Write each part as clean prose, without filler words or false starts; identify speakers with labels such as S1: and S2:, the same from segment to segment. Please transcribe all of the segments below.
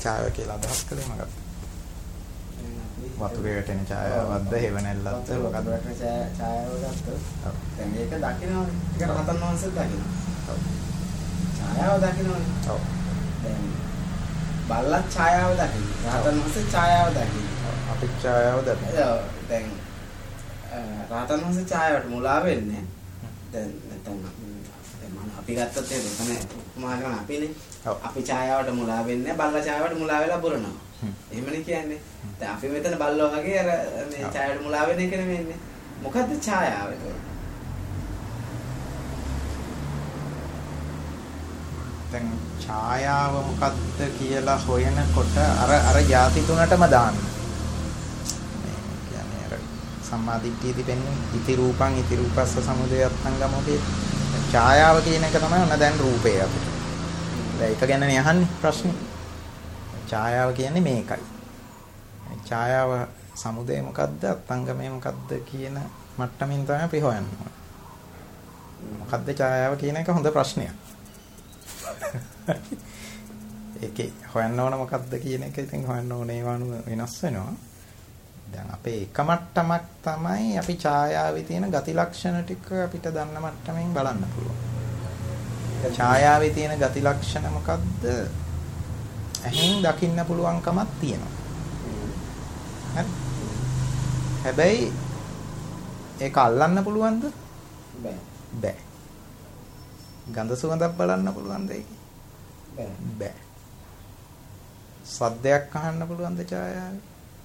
S1: ඡායාව කියලා අදහස් කළේ මොකක්ද? වතුරේ වැටෙන ඡායාවක්ද හේව නැල්ලක්ද මොකක්ද?
S2: ඡායාව ගත්තොත් දැන් මේක දකින්නවනේ. ඒක රහතන් වහන්සේත් දකින්නවා. ඔව්. ඡායාව දකින්නවනේ. ඔව්. දැන් බල්ලත් ඡායාව දකින්න. රහතන් වහන්සේ ඡායාව දකින්න.
S1: අපි ඡායාව දකින්න.
S2: දැන් රහතන් වහන්සේ ඡායාවට මුලා වෙන්නේ. දැන් නැත්නම් අපි ගත්තත් ඒක තමයි උපමා කරන අපිනේ. අපි ඡායාවට මුලා වෙන්නේ බල්ලා ඡායාවට මුලා වෙලා බුරනවා. එහෙමනේ කියන්නේ. දැන් අපි මෙතන බල්ලෝ වගේ අර මේ ඡායාවට මුලා වෙන එක නෙමෙයිනේ. මොකද්ද ඡායාව ඒක?
S1: දැන් ඡායාව මොකද්ද කියලා හොයනකොට අර ಜಾති තුනටම දාන්න. මේ කියන්නේ අර සම්මාදිට්ඨියදී වෙන්නේ ඉති රූපං ඉති රූපස්ස සමුදයත්ංගමෝපේ. ඡායාව කියන එක තමයි ඔන්න දැන් රූපේ අපිට. දැන් ඒක ගැනනේ අහන්නේ ප්‍රශ්නේ. ඡායාව කියන්නේ මේකයි. ඡායාව සමුදය මොකද්ද අත්ංගමය මොකද්ද කියන මට්ටමින් තමයි අපි හොයන්නේ. මොකද්ද ඡායාව කියන එක හොඳ ප්‍රශ්නයක්. ඒකේ හොයන්න ඕන මොකද්ද කියන එක ඉතින් හොයන්න ඕනේ වණු වෙනස් වෙනවා. දැන් අපේ එක මට්ටමක් තමයි අපි ඡායාවේ තියෙන ගති ලක්ෂණ ටික අපිට දන්න මට්ටමින් බලන්න පුළුවන්. ඡායාවේ තියෙන ගති ලක්ෂණ මොකද්ද? ඇහෙන් දකින්න පුළුවන්කමක් තියෙනවා. හරි. හැබැයි ඒක අල්ලන්න පුළුවන්ද?
S2: බෑ.
S1: බෑ. ගන්ධ සුවඳක් බලන්න පුළුවන්ද ඒකේ?
S2: බෑ.
S1: බෑ. සද්දයක් අහන්න පුළුවන්ද ඡායාවේ?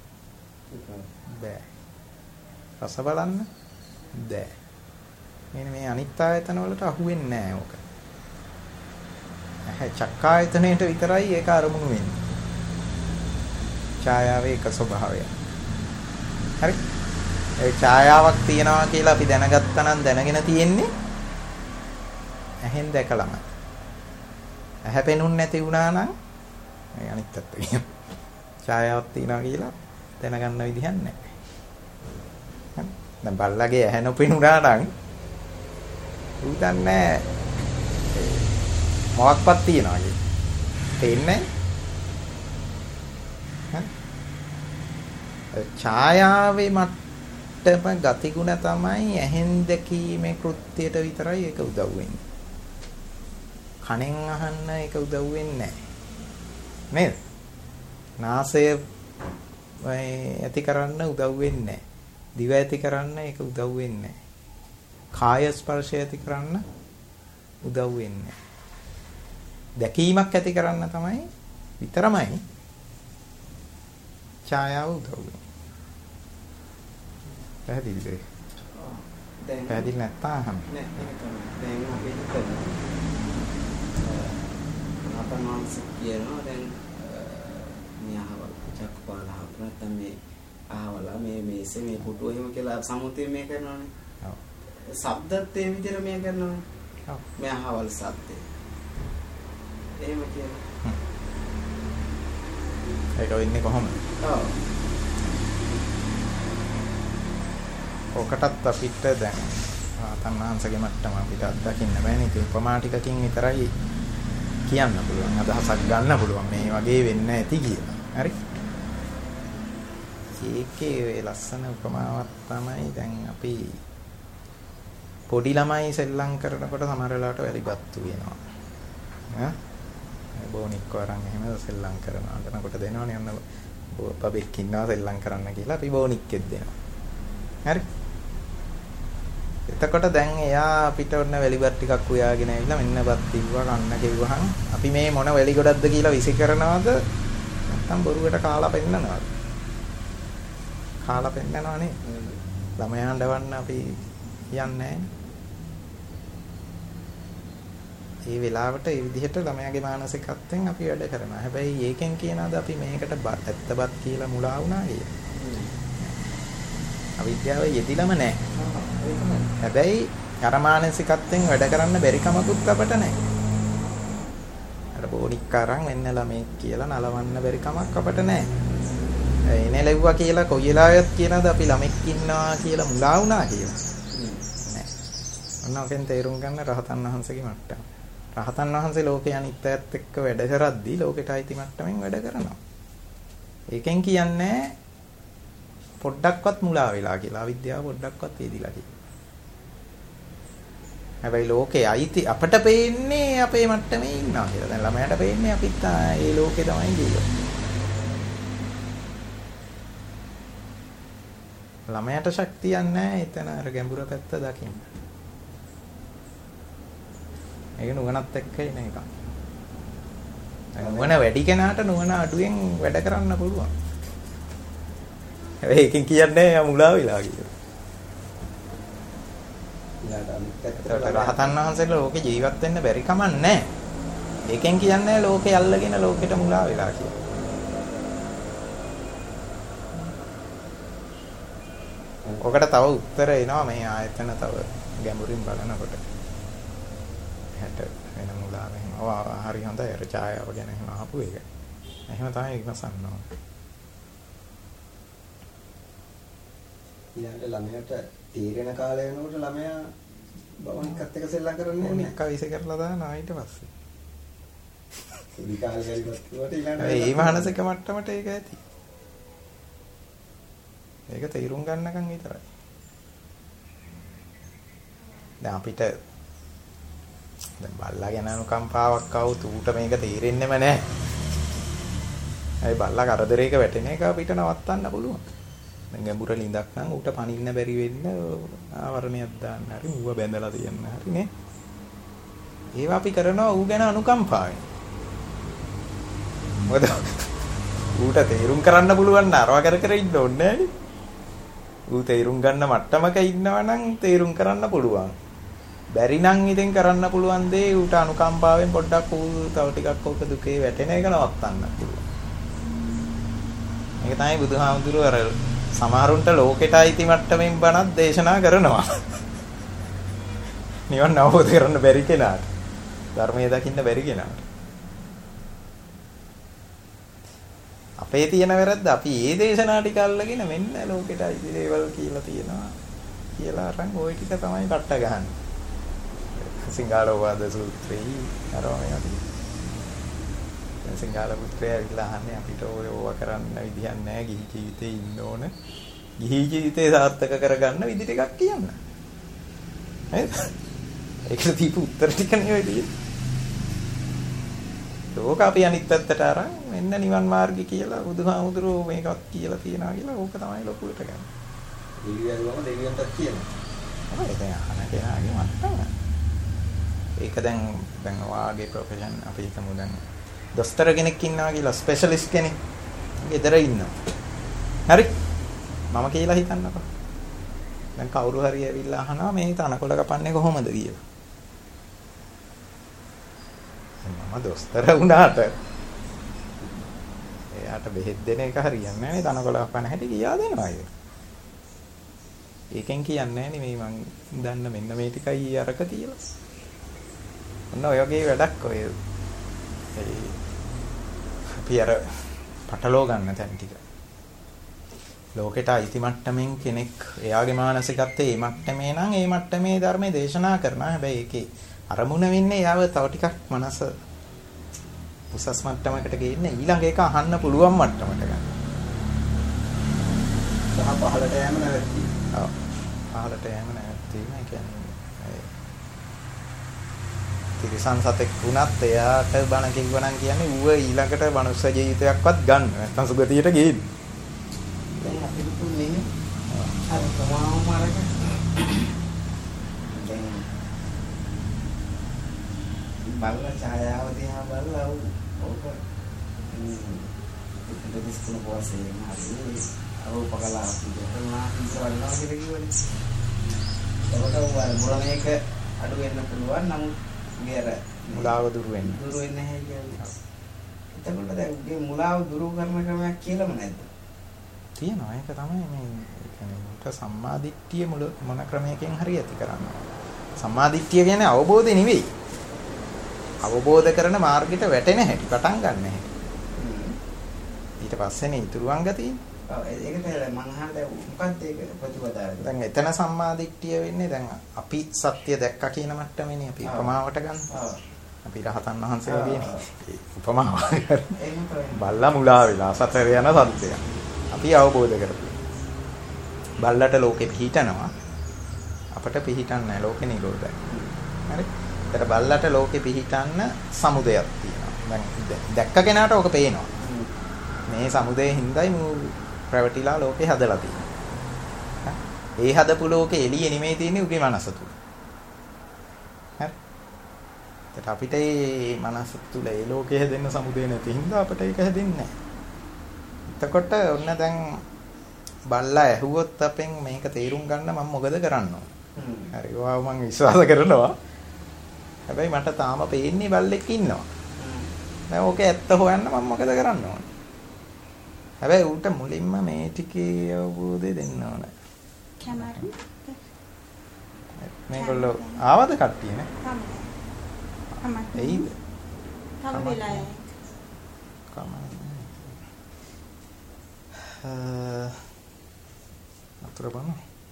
S1: බෑ. රස බලන්න? බෑ. මේ අනිත් ආයතන වලට අහු වෙන්නේ නැහැ ඕක. චක්කායතනයේට විතරයි ඒක අරමුණු වෙන්නේ. ඡායාවේ එක ස්වභාවය. හරි? ඒ ඡායාවක් තියනවා කියලා අපි දැනගත්තා නම් දැනගෙන තියෙන්නේ ඇහෙන් දැකලාමයි. ඇහැ පෙනුන්නේ නැති වුණා නම් මේ අනිත් පැත්ත කියන ඡායාවක් තියනවා කියලා දැනගන්න විදිහක් නැහැ. හරි? දැන් බල්ලගේ ඇහැ නොපෙනුණා නම් ඌ දන්නේ මොකක්වත් තියනවා කියන්නේ. තේන්නේ නැහැ. ඡායාවේ මට්ටම ගතිගුණ තමයි ඇහෙන් දැකීමේ කෘත්‍යයට විතරයි ඒක උදව් වෙන්නේ. කනෙන් අහන්න ඒක උදව් වෙන්නේ නැහැ. නේද? නාසය ඇති කරන්න උදව් වෙන්නේ නැහැ. දිව ඇති කරන්න ඒක උදව් වෙන්නේ නැහැ. කාය ස්පර්ශය ඇති කරන්න උදව් වෙන්නේ නැහැ. දැකීමක් ඇති කරන්න තමයි විතරමයි ඡායාව උදව් වෙන්නේ. පැහැදිලිද?
S2: දැන්
S1: පැහැදිලි නැත්නම් අහන්න.
S2: නෑ ඒක තමයි. දැන් අපි හිතමු. අපේ මානසික කියනවා දැන් මේ අහවල් චක්කපාලහ නැත්නම් මේ අහවල මේ මේසේ මේ පුටුව එහෙම කියලා සමුතිය මේ කරනවානේ.
S1: ඔව්.
S2: ශබ්දත් ඒ විදිහට මේ කරනවානේ.
S1: ඔව්.
S2: මේ අහවල් ශබ්දේ. එහෙම කියනවා.
S1: ඒක වෙන්නේ කොහොමද?
S2: ඔව්.
S1: ඔකටත් අපිට දැන් තණ්හාංශගේ මට්ටම අපිට අත්දකින්න බෑනේ. ඒක උපමා ටිකකින් විතරයි කියන්න පුළුවන්. අදහසක් ගන්න පුළුවන් මේ වගේ වෙන්න ඇති කියලා. හරි? ඒකේ ලස්සන උපමාවක් තමයි දැන් අපි පොඩි ළමයි සෙල්ලම් කරනකොට සමහර වෙලාවට වැලිපත්තු වෙනවා. ඈ බෝනික් වරන් එහෙම සෙල්ලම් කරනවා. අඬනකොට දෙනවනේ අන්න බබෙක් ඉන්නවා සෙල්ලම් කරන්න කියලා අපි බෝනික්ෙක් දෙනවා. හරි? එතකොට දැන් එයා අපිට ඔන්න වැලිබත් ටිකක් උයාගෙන ඇවිල්ලා මෙන්න බත් තිබ්වා කන්න කිව්වහම අපි මේ මොන වැලි ගොඩක්ද කියලා විසි කරනවද නැත්නම් බොරුවට කාලා පෙන්නනවද? කාලා පෙන්නනවනේ. ළමයා හඬවන්න අපි කියන්නේ ඒ වෙලාවට ඒ විදිහට ළමයාගේ මානසිකත්වයෙන් අපි වැඩ කරනවා. හැබැයි ඒකෙන් කියනවාද අපි මේකට ඇත්තබත් කියලා මුලා වුණා කියලා. අවිද්‍යාව යෙදිලම නැහැ. හැබැයි අර මානසිකත්වයෙන් වැඩ කරන්න බැරි කමකුත් අපට නැහැ. අර බෝනික් අරන් වෙන්න ළමෙක් කියලා නලවන්න බැරි කමක් අපට නැහැ. එනේ ලැබුවා කියලා කොයි වෙලාවෙත් කියනවාද අපි ළමෙක් ඉන්නවා කියලා මුලා වුණා කියලා. නැහැ. ඔන්න ඔකෙන් තේරුම් ගන්න රහතන් වහන්සේගේ මට්ටම. රහතන් වහන්සේ ලෝකේ අනිත් අයත් එක්ක වැඩ කරද්දී ලෝකෙට අයිති මට්ටමින් වැඩ කරනවා. ඒකෙන් කියන්නේ පොඩ්ඩක්වත් මුලා වෙලා කියලා. අවිද්‍යාව පොඩ්ඩක්වත් වේදිලා කියලා. හැබැයි ලෝකේ අයිති අපට පේන්නේ අපේ මට්ටමේ ඉන්නවා කියලා. දැන් ළමයාට පේන්නේ අපිත් ඒ ලෝකේ තමයි ජීවත්. ළමයාට ශක්තියක් නැහැ එතන අර ගැඹුර පැත්ත දකින්න. ඒක නුවණත් එක්ක එන එකක්. නුවණ වැඩි කෙනාට නුවණ අඩුවෙන් වැඩ කරන්න පුළුවන්. හැබැයි ඒකෙන් කියන්නේ යා මුලා වෙලා කියලා. රහතන් වහන්සේලා ලෝකේ ජීවත් වෙන්න බැරි කමක් නැහැ. ඒකෙන් කියන්නේ ලෝකේ අල්ලගෙන ලෝකෙට මුලා වෙලා කියලා. ඔකට තව උත්තර එනවා මේ ආයතන තව ගැඹුරින් බලනකොට. හැට වෙන මුලා වෙන. හරි හොඳයි අර ඡායාව ගැන එහෙම අහපු එක. එහෙම තමයි විමසන්න ඕන.
S3: ඊළඟට ළමයාට තීරණ කාලය වෙනකොට ළමයා බවනිකත් එක්ක සෙල්ලම් කරන්නේ නැහැ.
S1: එක විස කරලා දානවා ඊට පස්සේ.
S3: පොඩි කාලේ ගියොත් ඊළඟට
S1: ඒ මානසික මට්ටමට ඒක ඇති. ඒක තීරුම් ගන්නකම් විතරයි. දැන් අපිට දැන් බල්ලා ගැන අනුකම්පාවක් આવුත් ඌට මේක තේරෙන්නෙම නැහැ. ඒ බල්ලා කරදරයක වැටෙන එක අපිට නවත්තන්න පුළුවන්. දැන් ගැඹුර ලිඳක් නම් ඌට පනින්න බැරි වෙන්න ආවරණයක් දාන්න හරි ඌව බැඳලා තියන්න හරි නේ. ඒවා අපි කරනවා ඌ ගැන අනුකම්පාවෙන්. මොකද ඌට තේරුම් කරන්න පුළුවන් නරව කර ඉන්න ඕනේ නෑනේ. ඌ තේරුම් ගන්න මට්ටමක ඉන්නවා නම් තේරුම් කරන්න පුළුවන්. බැරි නම් ඉතින් කරන්න පුළුවන් දේ ඌට අනුකම්පාවෙන් පොඩ්ඩක් ඌ තව ටිකක් ඔක දුකේ වැටෙන එක නවත්තන්න පුළුවන්. මේක තමයි බුදුහාමුදුරුවෝ අර සමහරුන්ට ලෝකෙට අයිති මට්ටමින් බණක් දේශනා කරනවා. නිවන් අවබෝධ කරන්න බැරි කෙනාට. ධර්මයේ දකින්න බැරි කෙනාට. අපේ තියෙන වැරද්ද අපි මේ දේශනා ටික අල්ලගෙන මෙන්න ලෝකෙට අයිති දේවල් කියලා තියෙනවා කියලා අරන් ওই ටික තමයි පට්ට ගහන්නේ. සිංහලෝවාද සූත්‍රයේ අරවම යදී. සිංහල පුත්‍රය ඇවිල්ලා අහන්නේ අපිට ඕවා කරන්න විදිහක් නැහැ ගිහි ජීවිතේ ඉන්න ඕන. ගිහි ජීවිතේ සාර්ථක කරගන්න විදි ටිකක් කියන්න. හරිද? ඒකට දීපු උත්තර ටික නෙවෙයි. ඕක අපි අනිත් පැත්තට අරන් මෙන්න නිවන් මාර්ගය කියලා බුදුහාමුදුරුවෝ මේකත් කියලා තියනවා කියලා ඕක තමයි ලොකුවට ගන්න.
S3: දෙවියන්වම දෙවියන්ටත් කියනවා.
S1: ඔය දැන් අහන කෙනාගේ මට්ටම. ඒක දැන් වාගේ ප්‍රොෆෙෂන් අපි හිතමු දැන් දොස්තර කෙනෙක් ඉන්නවා කියලා ස්පෙෂලිස්ට් කෙනෙක්. ගෙදර ඉන්නවා. හරි? මම කියලා හිතන්නකෝ. දැන් කවුරු හරි ඇවිල්ලා අහනවා මේ තනකොළ කපන්නේ කොහොමද කියලා. මම දොස්තර වුණාට එයාට බෙහෙත් දෙන එක හරියන්නේ නැහැ නේ තනකොළ කපන හැටි කියා දෙනවා ඒක. ඒකෙන් කියන්නේ නේ මේ මං දන්න මෙන්න මේ ටිකයි අරක කියලා. ඔන්න ඔය වගේ වැඩක් ඔය අපි අර පටලෝ ගන්න තැන් ටික. ලෝකෙට අයිති මට්ටමින් කෙනෙක් එයාගේ මානසිකත්වයේ මේ මට්ටමේ නම් ඒ මට්ටමේ ධර්මයේ දේශනා කරනවා. හැබැයි ඒකේ අරමුණ වෙන්නේ යාව තව ටිකක් මනස උසස් මට්ටමකට ගේන්න ඊළඟ එක අහන්න පුළුවන් මට්ටමකට ගන්න.
S3: සහ පහළට යෑම නැවැත්ති.
S1: ඔව්. පහළට යෑම නැවැත්ති නේ කියන්නේ. තිරිසන් සතෙක් වුණත් එයාට බණ කිව්වනම් කියන්නේ ඌව ඊළඟට මනුස්ස ජීවිතයක්වත් ගන්න. නැත්තම් සුගතියට ගේන්න.
S2: දැන් අපි දුන්නේ අර ප්‍රමාණ මාර්ග බල්ලා ඡායාව දිහා බලලා ඕක දෙදිස්කුණ පොසේ හරි අරූපකලා අපිටනා ඉස්සරහලා කියලා කිව්වනේ. ඒකට වල මේක අඩු වෙන්න පුළුවන් නමුත් මේ අර
S1: මුලාව දුරු වෙන්න.
S2: දුරු වෙන්නේ නැහැ කියන්නේ. එතකොට දැන් මේ මුලාව දුරු කරන ක්‍රමයක් කියලාම නැද්ද?
S1: තියෙනවා. ඒක තමයි මේ කියන්නේ උට සම්මාදිට්ඨිය මොන ක්‍රමයකින් හරි ඇති කරන්නේ. සම්මාදිට්ඨිය කියන්නේ අවබෝධය නෙවෙයි. අවබෝධ කරන මාර්ගයට වැටෙන හැටි පටන් ගන්න හැටි. ඊට පස්සේනේ ඉතුරුවන් ගතිය.
S2: ඔව් ඒකට මම අහන්නේ මොකක්ද ඒක ප්‍රතිපදාව.
S1: දැන් එතන සම්මාදිට්ඨිය වෙන්නේ දැන් අපි සත්‍ය දැක්කා කියන මට්ටමේනේ අපි ප්‍රමාවට ගන්න.
S2: ඔව්.
S1: අපි රහතන් වහන්සේ වගේ උපමාවක් බල්ලා මුලා වෙලා සතර යන සත්‍යය. අපි අවබෝධ කරගන්න. බල්ලට ලෝකෙ පිහිටනවා. අපට පිහිටන්නේ නැහැ ලෝකෙ නිරෝධයි. හරි? ඒතර බල්ලට ලෝකෙ පිහිටන්න සමුදයක් තියෙනවා. දැන් දැක්ක කෙනාට ඕක පේනවා. මේ සමුදේ හින්දායි මු ප්‍රැවටිලා ලෝකේ හදලා තියෙන්නේ. ඒ හදපු ලෝකේ එළියේ නෙමෙයි තියෙන්නේ උගේ මනස තුල. හරි? ඒත් අපිට මේ මනස තුල ඒ ලෝකේ හැදෙන්න සමුදේ නැති හින්දා අපිට ඒක හැදෙන්නේ නැහැ. එතකොට ඔන්න දැන් බල්ලා ඇහුවොත් අපෙන් මේක තේරුම් ගන්න මම මොකද කරන්න ඕන? හරි. ඔයාව මම විශ්වාස කරනවා. හැබැයි මට තාම පේන්නේ බල්ලෙක් ඉන්නවා. දැන් ඕක ඇත්ත හොයන්න මම මොකද කරන්න ඕන? හැබැයි ඌට මුලින්ම මේ ටිකේ අවබෝධය දෙන්න ඕන.
S4: කැමරා
S1: මේගොල්ලෝ ආවද කට්ටිය නේ?
S4: තමයි.
S1: එයිද?
S4: තව වෙලාවයි.
S1: අතුර බලන්න.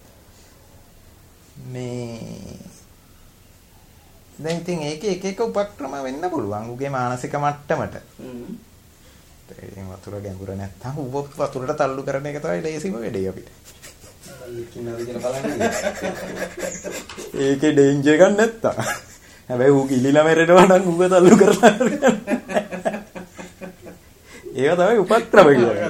S1: මේ දැන් ඉතින් ඒකේ එක එක උපක්‍රම වෙන්න පුළුවන් උගේ මානසික මට්ටමට. ඒ වතුර ගැඹුර නැත්තම් ඌ වතුරට තල්ලු කරන එක තමයි ලේසිම වැඩේ අපිට. ඒකේ ඩේන්ජර් එකක් නැත්තම්. හැබැයි ඌ කිලිලා මැරෙනවා නම් ඌව තල්ලු කරලා ඒක තමයි උපක්‍රම කියන්නේ.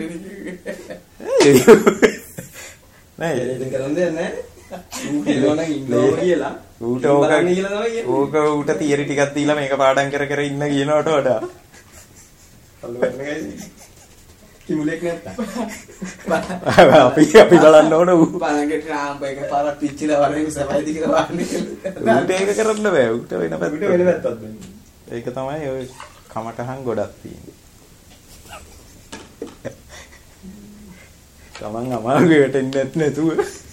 S1: නෑ
S3: ඒක කරන්නේ නැහැ. ඌ කියනවනම් ඉන්නවා කියලා.
S1: ඌට ඌට තියරි ටිකක් දීලා මේක පාඩම් කර කර ඉන්න කියනවට වඩා
S3: තල්ලු කරන එකයි කිමුලෙක් නැත්තම්.
S1: අපි බලන්න ඕන ඌ
S2: බලංගෙට රාම්බ එක පාරක් පිච්චිලා වරේ සබයිදි කියලා වහන්නේ.
S1: ඌට ඒක කරන්න බෑ. ඌට වෙන පැත්තක්
S3: දෙන්නේ.
S1: ඒක තමයි ඔය කමටහන් ගොඩක් තියෙන්නේ. තමන් අමාරුවේ වැටෙන්නේ නැතුව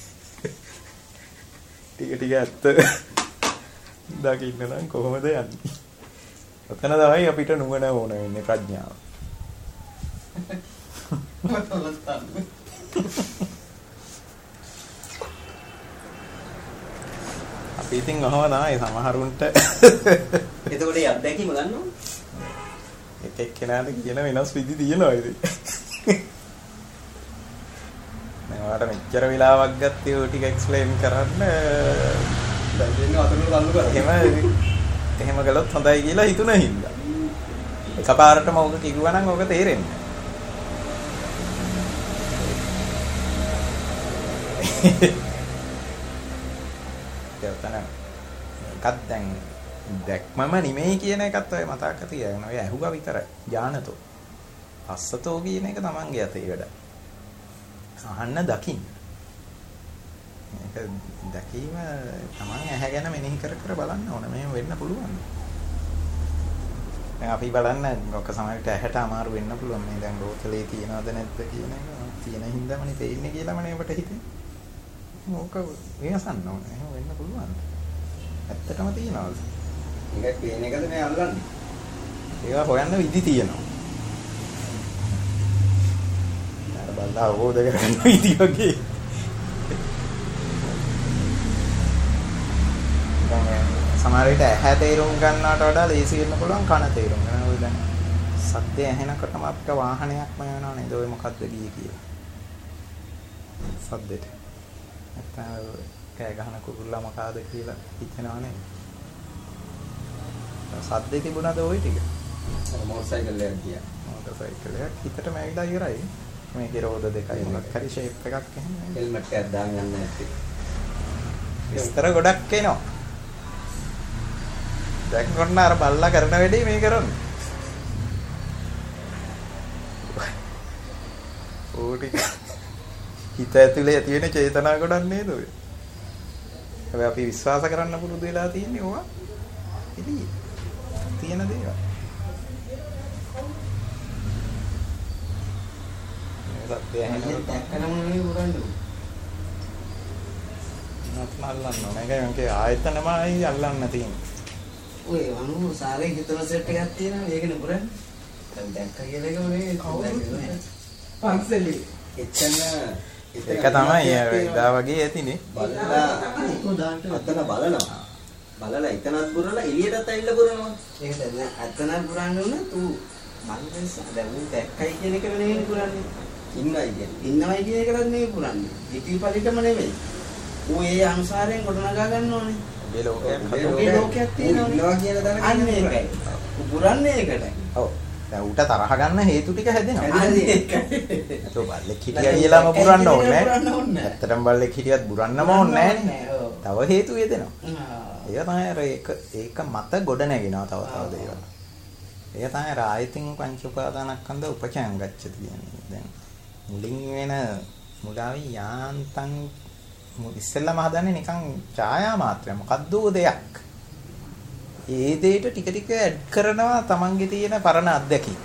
S1: ටික ටික ඇත්ත දකින්න නම් කොහොමද යන්නේ? ඔතන තමයි අපිට නුවණ ඕන වෙන්නේ ප්‍රඥාව. අපි ඉතින් ඔහම තමයි සමහරුන්ට
S2: එතකොට ඒ අත්දැකීම ගන්නවා.
S1: එක එක්කෙනාට කියන වෙනස් විදි තියෙනවා ඉතින්. මට මෙච්චර වෙලාවක් ගත්තේ ඔය ටික එක්ස්ප්ලেইন කරන්න
S3: දැන් දෙන්නේ අතට තල්ලු කරා.
S1: එහෙම කළොත් හොඳයි කියලා හිතුණා හින්දා. එකපාරටම ඕක කිව්වා නම් ඕක තේරෙන්නේ නැහැ. ඒකත් දැන් දැක්මම නෙමෙයි කියන එකත් ඔය මතක තියාගන්න. ඔය ඇහුවා විතරයි. ඥානතෝ. අස්සතෝ කියන එක තමන්ගේ අතේ වැඩ. අහන්න දකින්න. මේක දැකීම තමන් ඇහැ ගැන මෙනෙහි කර කර බලන්න ඕන. මෙහෙම වෙන්න පුළුවන්. දැන් අපි බලන්න ඔක සමහරවිට ඇහැට අමාරු වෙන්න පුළුවන්. මේ දැන් බෝතලේ තියනවද නැද්ද කියන එක තියෙන හින්දාමනේ තේින්නේ කියලා මනේ ඔබට හිතෙන්නේ. ඕක වෙනසන්න ඕනේ. එහෙම වෙන්න පුළුවන්. ඇත්තටම තියනවද?
S3: මේක පේන එකද මේ අල්ලන්නේ?
S1: ඒවා හොයන්න විදි තියෙනවා. බල්ලා අවබෝධ කරගන්න විදි වගේ. සමහර විට ඇහැ තේරුම් ගන්නවට වඩා ලේසි වෙන්න පුළුවන් කන තේරුම් ගන්න. ඔය දැන් සද්ද ඇහෙනකොටම අපිට වාහනයක්ම වෙනවා නේද? ඔය මොකද්ද ගියේ කියලා. සද්දෙට. නැත්නම් කෑ ගහන කුරුල්ලා මොකಾದ කියලා හිතෙනවා නේද? සද්දේ තිබුණාද ওই ටික?
S3: මොටර් සයිකල් එකක් ගියා.
S1: මොටර් සයිකල් එකක් හිතට මැවිලා ඉවරයි. මේකේ රෝද දෙකයි මොකක් හරි ෂේප් එකක් එහෙම.
S3: හෙල්මට් එකක් දාගෙන යන්න නැත්තේ.
S1: විස්තර ගොඩක් එනවා. දැන් කොන්න අර බල්ලා කරන වැඩේ මේ කරන්නේ. ඕටි හිත ඇතුලේ ඇති වෙන චේතනා ගොඩක් නේද ඔය? හැබැයි අපි විශ්වාස කරන්න පුරුදු වෙලා තියෙන්නේ ඕවා. ඉතින් තියෙන දේවල්. සත්‍ය ඇහෙනකොට
S2: දැක්කම නෙවෙයි උරන්නේ.
S1: නැත්නම් අල්ලන්න ඕනේ. ඒකයි ආයතනමයි අල්ලන්න තියෙන්නේ.
S2: ඔය අනුව සාරේ හිතන සෙට් එකක් තියෙනවා ඒකනේ පුරන්නේ. දැන් දැක්ක කියලා එක මේ කවුරුත් පන්සලේ
S3: එතන
S1: ඒක තමයි එදා වගේ ඇතිනේ.
S3: බලලා අතන බලනවා. බලලා එතනත් පුරලා එළියටත් ඇවිල්ලා පුරනවා.
S2: ඒක දැන් අතන පුරන්න උන තු මංගල්ස දැන් උන් දැක්කයි කියන එක නෙවෙයි පුරන්නේ.
S3: ඉන්නයි කියන්නේ.
S2: ඉන්නවයි කියන එකවත් නෙවෙයි පුරන්නේ. ඉතිපලිටම නෙවෙයි. ඌ ඒ අනුසාරයෙන් ගොඩනගා ගන්න ඕනේ.
S1: ඔබේ
S2: ලෝකයක් තියෙනවා.
S3: ඉන්නවා කියන දැනගන්න.
S2: අන්න ඒකයි. ඌ පුරන්නේ ඒකටයි.
S1: ඔව්. දැන් ඌට තරහ ගන්න හේතු ටික හැදෙනවා.
S2: අන්න ඒකයි.
S1: ඒක බල්ලෙක් හිටියා කියලාම පුරන්න ඕනේ නැහැ. ඇත්තටම බල්ලෙක් හිටියත් පුරන්නම ඕනේ නැහැ. තව හේතු යෙදෙනවා. ඒක තමයි අර ඒක මත ගොඩ නැගෙනවා තව දේවල්. ඒක තමයි අර ආයතින් පංච උපාදානස්කන්ධ උපචයන් ගච්ඡති කියන්නේ. දැන් මුලින් වෙන මුලාවි යාන්තම් ඉස්සෙල්ලාම හදන්නේ නිකන් ඡායා මාත්‍රයක්. මොකද්ද දෙයක්. ඒ දෙයට ටික ටික ඇඩ් කරනවා තමන්ගේ තියෙන පරණ අත්දැකීම්.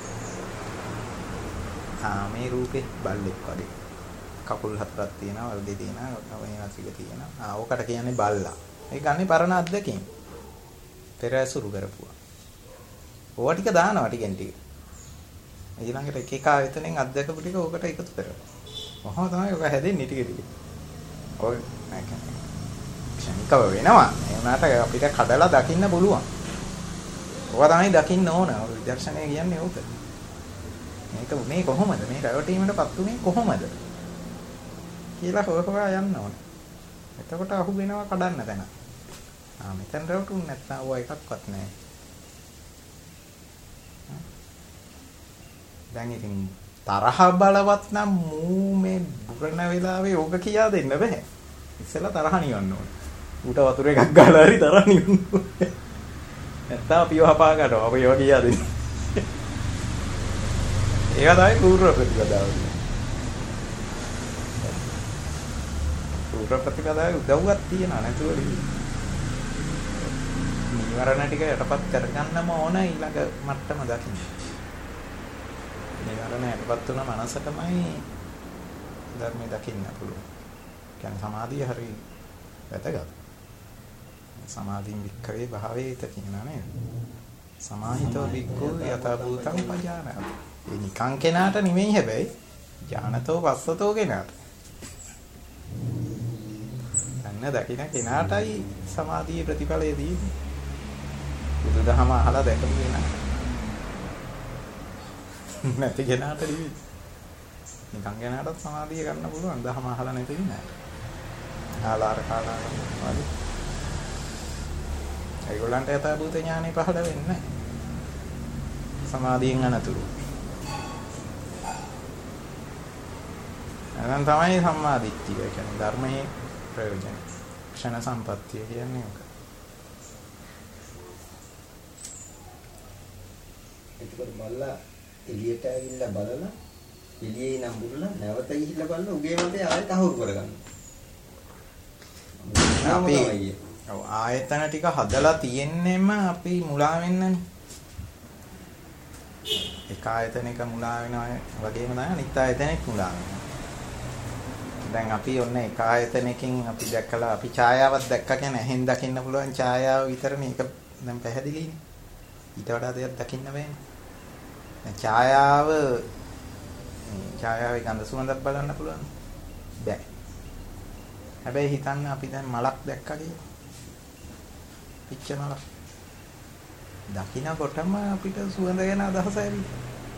S1: මේ රූපේ බල්ලෙක් වගේ. කකුල් හතරක් තියෙනවා, වර්ධි තියෙනවා, වයින් අසික තියෙනවා. ඕකට කියන්නේ බල්ලා. ඒ ගන්නේ පරණ අත්දැකීම්. පෙර ඇසුරු කරපුවා. ඕවා ටික දානවා ටිකෙන් ටික. ඊළඟට එක එක ආයතනෙන් අත්දැකපු ටික ඕකට එකතු කරනවා. කොහොම තමයි ඔක හැදෙන්නේ ටික ටික. ඔය ක්ෂණිකව වෙනවා. ඒ වුණාට අපිට කඩලා දකින්න පුළුවන්. ඔවා තමයි දකින්න ඕන. විදර්ශනය කියන්නේ ඕක. මේක මේ කොහොමද? මේ රැවටීමටපත් උනේ කොහොමද? කියලා හොයා යන්න ඕන. එතකොට අහු වෙනවා කඩන්න තැන. මෙතන රැවටුනේ නැත්නම් ඔය එකක්වත් නැහැ. දැන් ඉතින් තරහ බලවත් නම් මූ මේ බුරණ වෙලාවේ ඕක කියා දෙන්න බෑ. ඉස්සෙල්ලා තරහ නිවන්න ඕනේ. ඌට වතුර එකක් ගාලා හරි තරහ නිවන්න ඕනේ. නැත්නම් අපිව හපා ගන්නවා. අපිව කියා දෙන්න. ඒවා තමයි පූර්ව ප්‍රතිපදාව. පූර්ව ප්‍රතිපදාවේ උදව්වක් තියෙනවා නැතුව නිවරණ ටික යටපත් කරගන්නම ඕන ඊළඟ මට්ටම දකින්න. නිවරණ යටපත් වුණ මනසටමයි ධර්මය දකින්න පුළුවන්. කියන්නේ සමාධිය හරි වැදගත්. සමාධින් වික්‍රේ භාවේත කියනවා නේද? සමාහිතෝ වික්ඛු යථා භූතං පජානාති. ඒ නිකං කෙනාට නෙමෙයි හැබැයි ඥානතෝ පස්සතෝ කෙනාට. අන්න දකින්න කෙනාටයි සමාධියේ ප්‍රතිඵලය දීන්නේ. බුදුදහම අහලා දැකපු කෙනා. නැති කෙනාට නෙමෙයි. නිකං කෙනාටත් සමාධිය ගන්න පුළුවන්. දහම අහලා නැති කෙනාට. ආලාර කාලාර වගේ. ඒගොල්ලන්ට යථා භූත ඥානෙ පහළ වෙන්නේ නැහැ. සමාධියෙන් අනතුරු. එහෙනම් තමයි සම්මාදිට්ඨිය කියන්නේ ධර්මයේ ප්‍රයෝජන. ක්ෂණ සම්පත්තිය කියන්නේ ඒක.
S3: එතකොට මල්ලා එළියට ඇවිල්ලා බලලා එළියේ නම් බුරුලා නැවත ගිහිල්ලා බලලා උගේ මතේ ආයෙත් අහුරු කරගන්නවා.
S1: අපි ඔව් ආයතන ටික හදලා තියෙන්නෙම අපි මුලා වෙන්නනේ. එක ආයතනයක මුලා වෙනවා වගේම තමයි අනිත් ආයතනෙත් මුලා වෙනවා. දැන් අපි ඔන්න එක ආයතනයකින් අපි දැක්කලා අපි ඡායාවක් දැක්ක කියන්නේ ඇහෙන් දකින්න පුළුවන් ඡායාව විතරනේ. ඒක දැන් පැහැදිලිනේ. ඊට වඩා දෙයක් දකින්න බෑනේ. දැන් ඡායාවේ ගඳ සුවඳක් බලන්න පුළුවන්. බෑ. හැබැයි හිතන්න අපි දැන් මලක් දැක්කා කියලා. පිච්ච මලක්. දකින්නකොටම අපිට සුවඳ ගැන අදහස ඇවිල්ලා.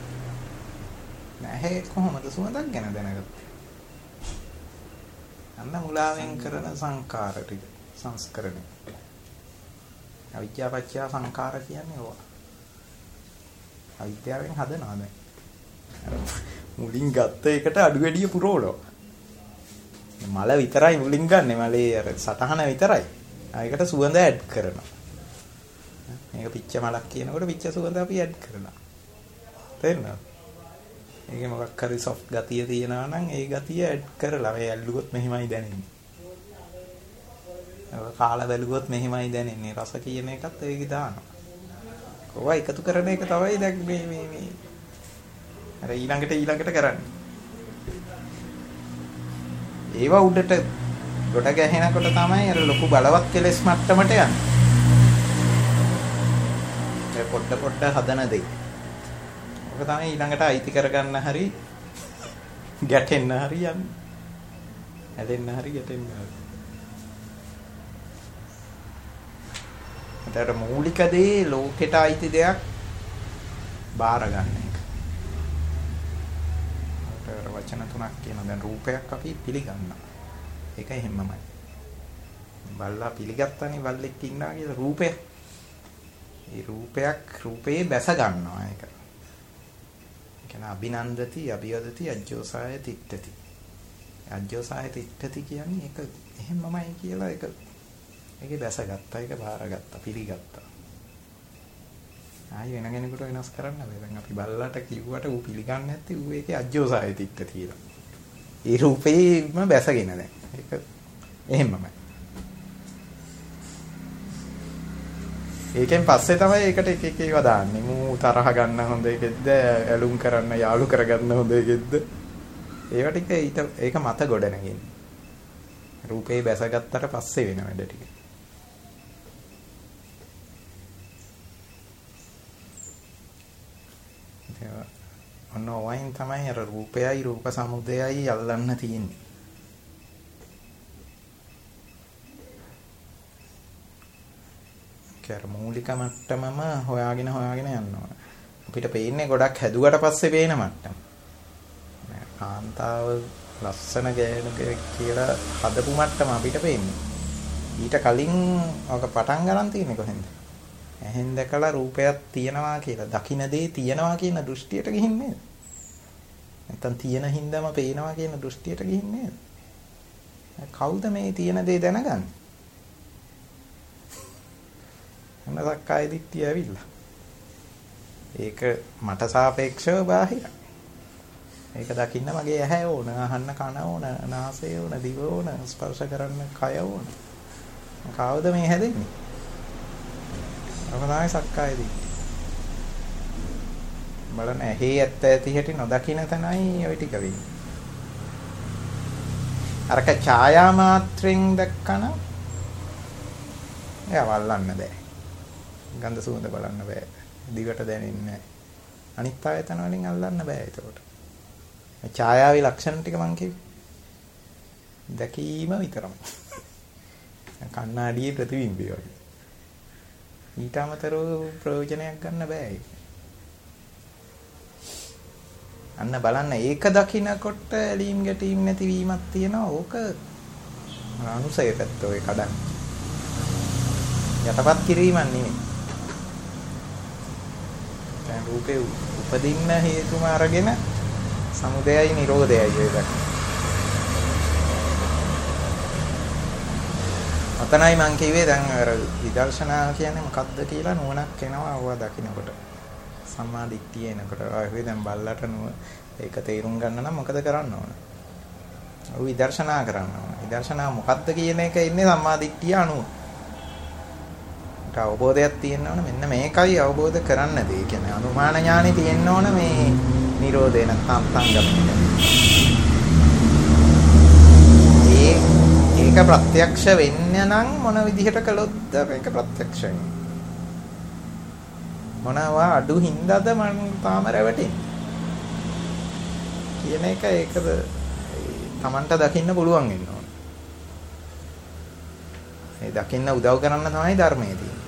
S1: නැහැ කොහොමද සුවඳක් ගැන දැනගත්තේ? අන්න මුලාවෙන් කරන සංකාර ටික සංස්කරණය. අවිද්‍යාව පත්‍ය සංකාර කියන්නේ ඕවා. අවිද්‍යාවෙන් හදනවා දැන්. මුලින් ගත්ත එකට අඩු වැඩිය පුරවනවා. මල විතරයි මුලින් ගන්නෙ මලේ අර සටහන විතරයි. ඒකට සුවඳ ඇඩ් කරනවා. මේක පිච්ච මලක් කියනකොට පිච්ච සුවඳ අපි ඇඩ් කරනවා. තේරෙනවද? ඒකේ මොකක් හරි සොෆ්ට් ගතිය තියෙනවා නම් ඒ ගතිය ඇඩ් කරලා මේ ඇල්ලුවොත් මෙහිමයි දැනෙන්නේ. ඒක කාලා බැලුවොත් මෙහිමයි දැනෙන්නේ. රස කියන එකත් ඒකේ දානවා. කොහොම එකතු කරන එක තමයි දැන් මේ අර ඊළඟට කරන්නේ. ඒවා උඩට ගොඩ ගැහෙනකොට තමයි අර ලොකු බලවත් කෙලෙස් මට්ටමට යන්නේ. ඒ පොඩ හදන දෙයි. ඔක තමයි ඊළඟට අයිති කරගන්න හරි ගැටෙන්න හරි යන්නේ. හැදෙන්න හරි ගැටෙන්න හරි. ඒතර මූලික දේ ලෝකෙට අයිති දෙයක් බාර ගන්න එක. ඒතර වචන තුනක් කියනවා. දැන් රූපයක් අපි පිළිගන්නවා. ඒක එහෙමමයි. බල්ලා පිළිගත්තනේ බල්ලෙක් ඉන්නවා කියලා රූපය. ඒ රූපේ බැස ගන්නවා ඒක. ඒ කියන්නේ අභිනන්දති, අභිවදති, අජ්ජෝසාය තිට්ඨති. අජ්ජෝසාය තිට්ඨති කියන්නේ ඒක එහෙමමයි කියලා ඒකේ බැසගත්තා, ඒක බාරගත්තා, පිළිගත්තා. ආයි වෙන කෙනෙකුට වෙනස් කරන්න බෑ. දැන් අපි බල්ලට කිව්වට ඌ පිළිගන්නේ නැත්නම් ඌ ඒකේ අජ්ජෝසාය තිට්ඨති කියලා. ඒ රූපේම බැසගෙන දැන්. ඒක එහෙමමයි. ඒකෙන් පස්සේ තමයි ඒකට එක ඒවා දාන්නේ. මූ තරහ ගන්න හොඳ එකෙක්ද, ඇලුම් කරන්න, යාළු කරගන්න හොඳ එකෙක්ද? ඒවා ටික ඒක මත ගොඩ නැගෙන්නේ. රූපේ බැසගත්තට පස්සේ වෙන වැඩ ටික. ඔන්න වයින් තමයි අර රූපයයි රූප සමුදයයි අල්ලන්න තියෙන්නේ. ඒකර මූලික මට්ටමම හොයාගෙන යනවා. අපිට පේන්නේ ගොඩක් හැදුවට පස්සේ පේන මට්ටම. කාන්තාව ලස්සන ගෑනු කියලා හදපු මට්ටම අපිට පේන්නේ. ඊට කලින් ඔක පටන් ගන්න තියෙන්නේ කොහෙන්ද? ඇහෙන් දැකලා රූපයක් තියනවා කියලා, දකින්න දේ තියනවා කියන දෘෂ්ටියට ගිහින් නේද? නැත්තම් තියෙන හින්දාම පේනවා කියන දෘෂ්ටියට ගිහින් නේද? කවුද මේ තියෙන දේ දැනගන්නේ? මොනවාක්කයි දිට්ඨිය ඇවිල්ලා. ඒක මට සාපේක්ෂව බාහිරයි. ඒක දකින්න මගේ ඇහැ ඕන, අහන්න කන ඕන, නාසය ඕන, දිව ඕන, ස්පර්ශ කරන්න කය ඕන. කවුද මේ හැදෙන්නේ? අපදායි සක්කාය දිට්ඨිය. බලන්න ඇහි ඇත්ත ඇති හැටි නොදකින්න තැනයි ওই ටික වෙන්නේ. අරක ඡායා මාත්‍රෙන් දැක්කන එයා වල්ලන්න බෑ. ගන්ධ සුවඳ බලන්න බෑ. දිවට දැනෙන්නේ නැහැ. අනිත් ආයතන වලින් අල්ලන්න බෑ ඒකට. ඡායාවේ ලක්ෂණ ටික මං කිව්වේ. දැකීම විතරයි. කණ්ණාඩියේ ප්‍රතිබිම්බය වගේ. ඊට අමතරව ප්‍රයෝජනයක් ගන්න බෑ ඒක. අන්න බලන්න ඒක දකින්නකොට ඇලීම් ගැටීම් නැතිවීමක් තියෙනවා. ඕක අනුසය පැත්ත ඔය කඩන්න. යටපත් කිරීමක් නෙමෙයි. දැන් රූපේ උපදින්න හේතුම අරගෙන සමුදයයි නිරෝධයයි ඔය දකින්න. අතනයි මං කිව්වේ දැන් අර විදර්ශනා කියන්නේ මොකක්ද කියලා නුවණක් එනවා ඔවා දකින්නකොට. සම්මා දිට්ඨිය එනකොට ආවේ දැන් බල්ලට ඒක තේරුම් ගන්න නම් මොකද කරන්න ඕන? ඔව් විදර්ශනා කරන්න ඕන. විදර්ශනා මොකක්ද කියන එක ඉන්නේ සම්මා දිට්ඨිය අනුව. ඒක අවබෝධයක් තියෙන්න ඕන. මෙන්න මේකයි අවබෝධ කරන්න දෙය. කියන්නේ අනුමාන ඥානෙ තියෙන්න ඕන මේ නිරෝධය නැත්නම් සංගමනය. ඒක ප්‍රත්‍යක්ෂ වෙන්න නම් මොන විදිහට කළොත්ද මේක ප්‍රත්‍යක්ෂ වෙන්නේ? මොනවා අඩු හින්දාද මම තාම රැවටෙන්නේ කියන එක ඒකද Tamanට දකින්න පුළුවන් වෙන්න ඕන. ඒ දකින්න උදව් කරන්න තමයි ධර්මයේ තියෙන්නේ.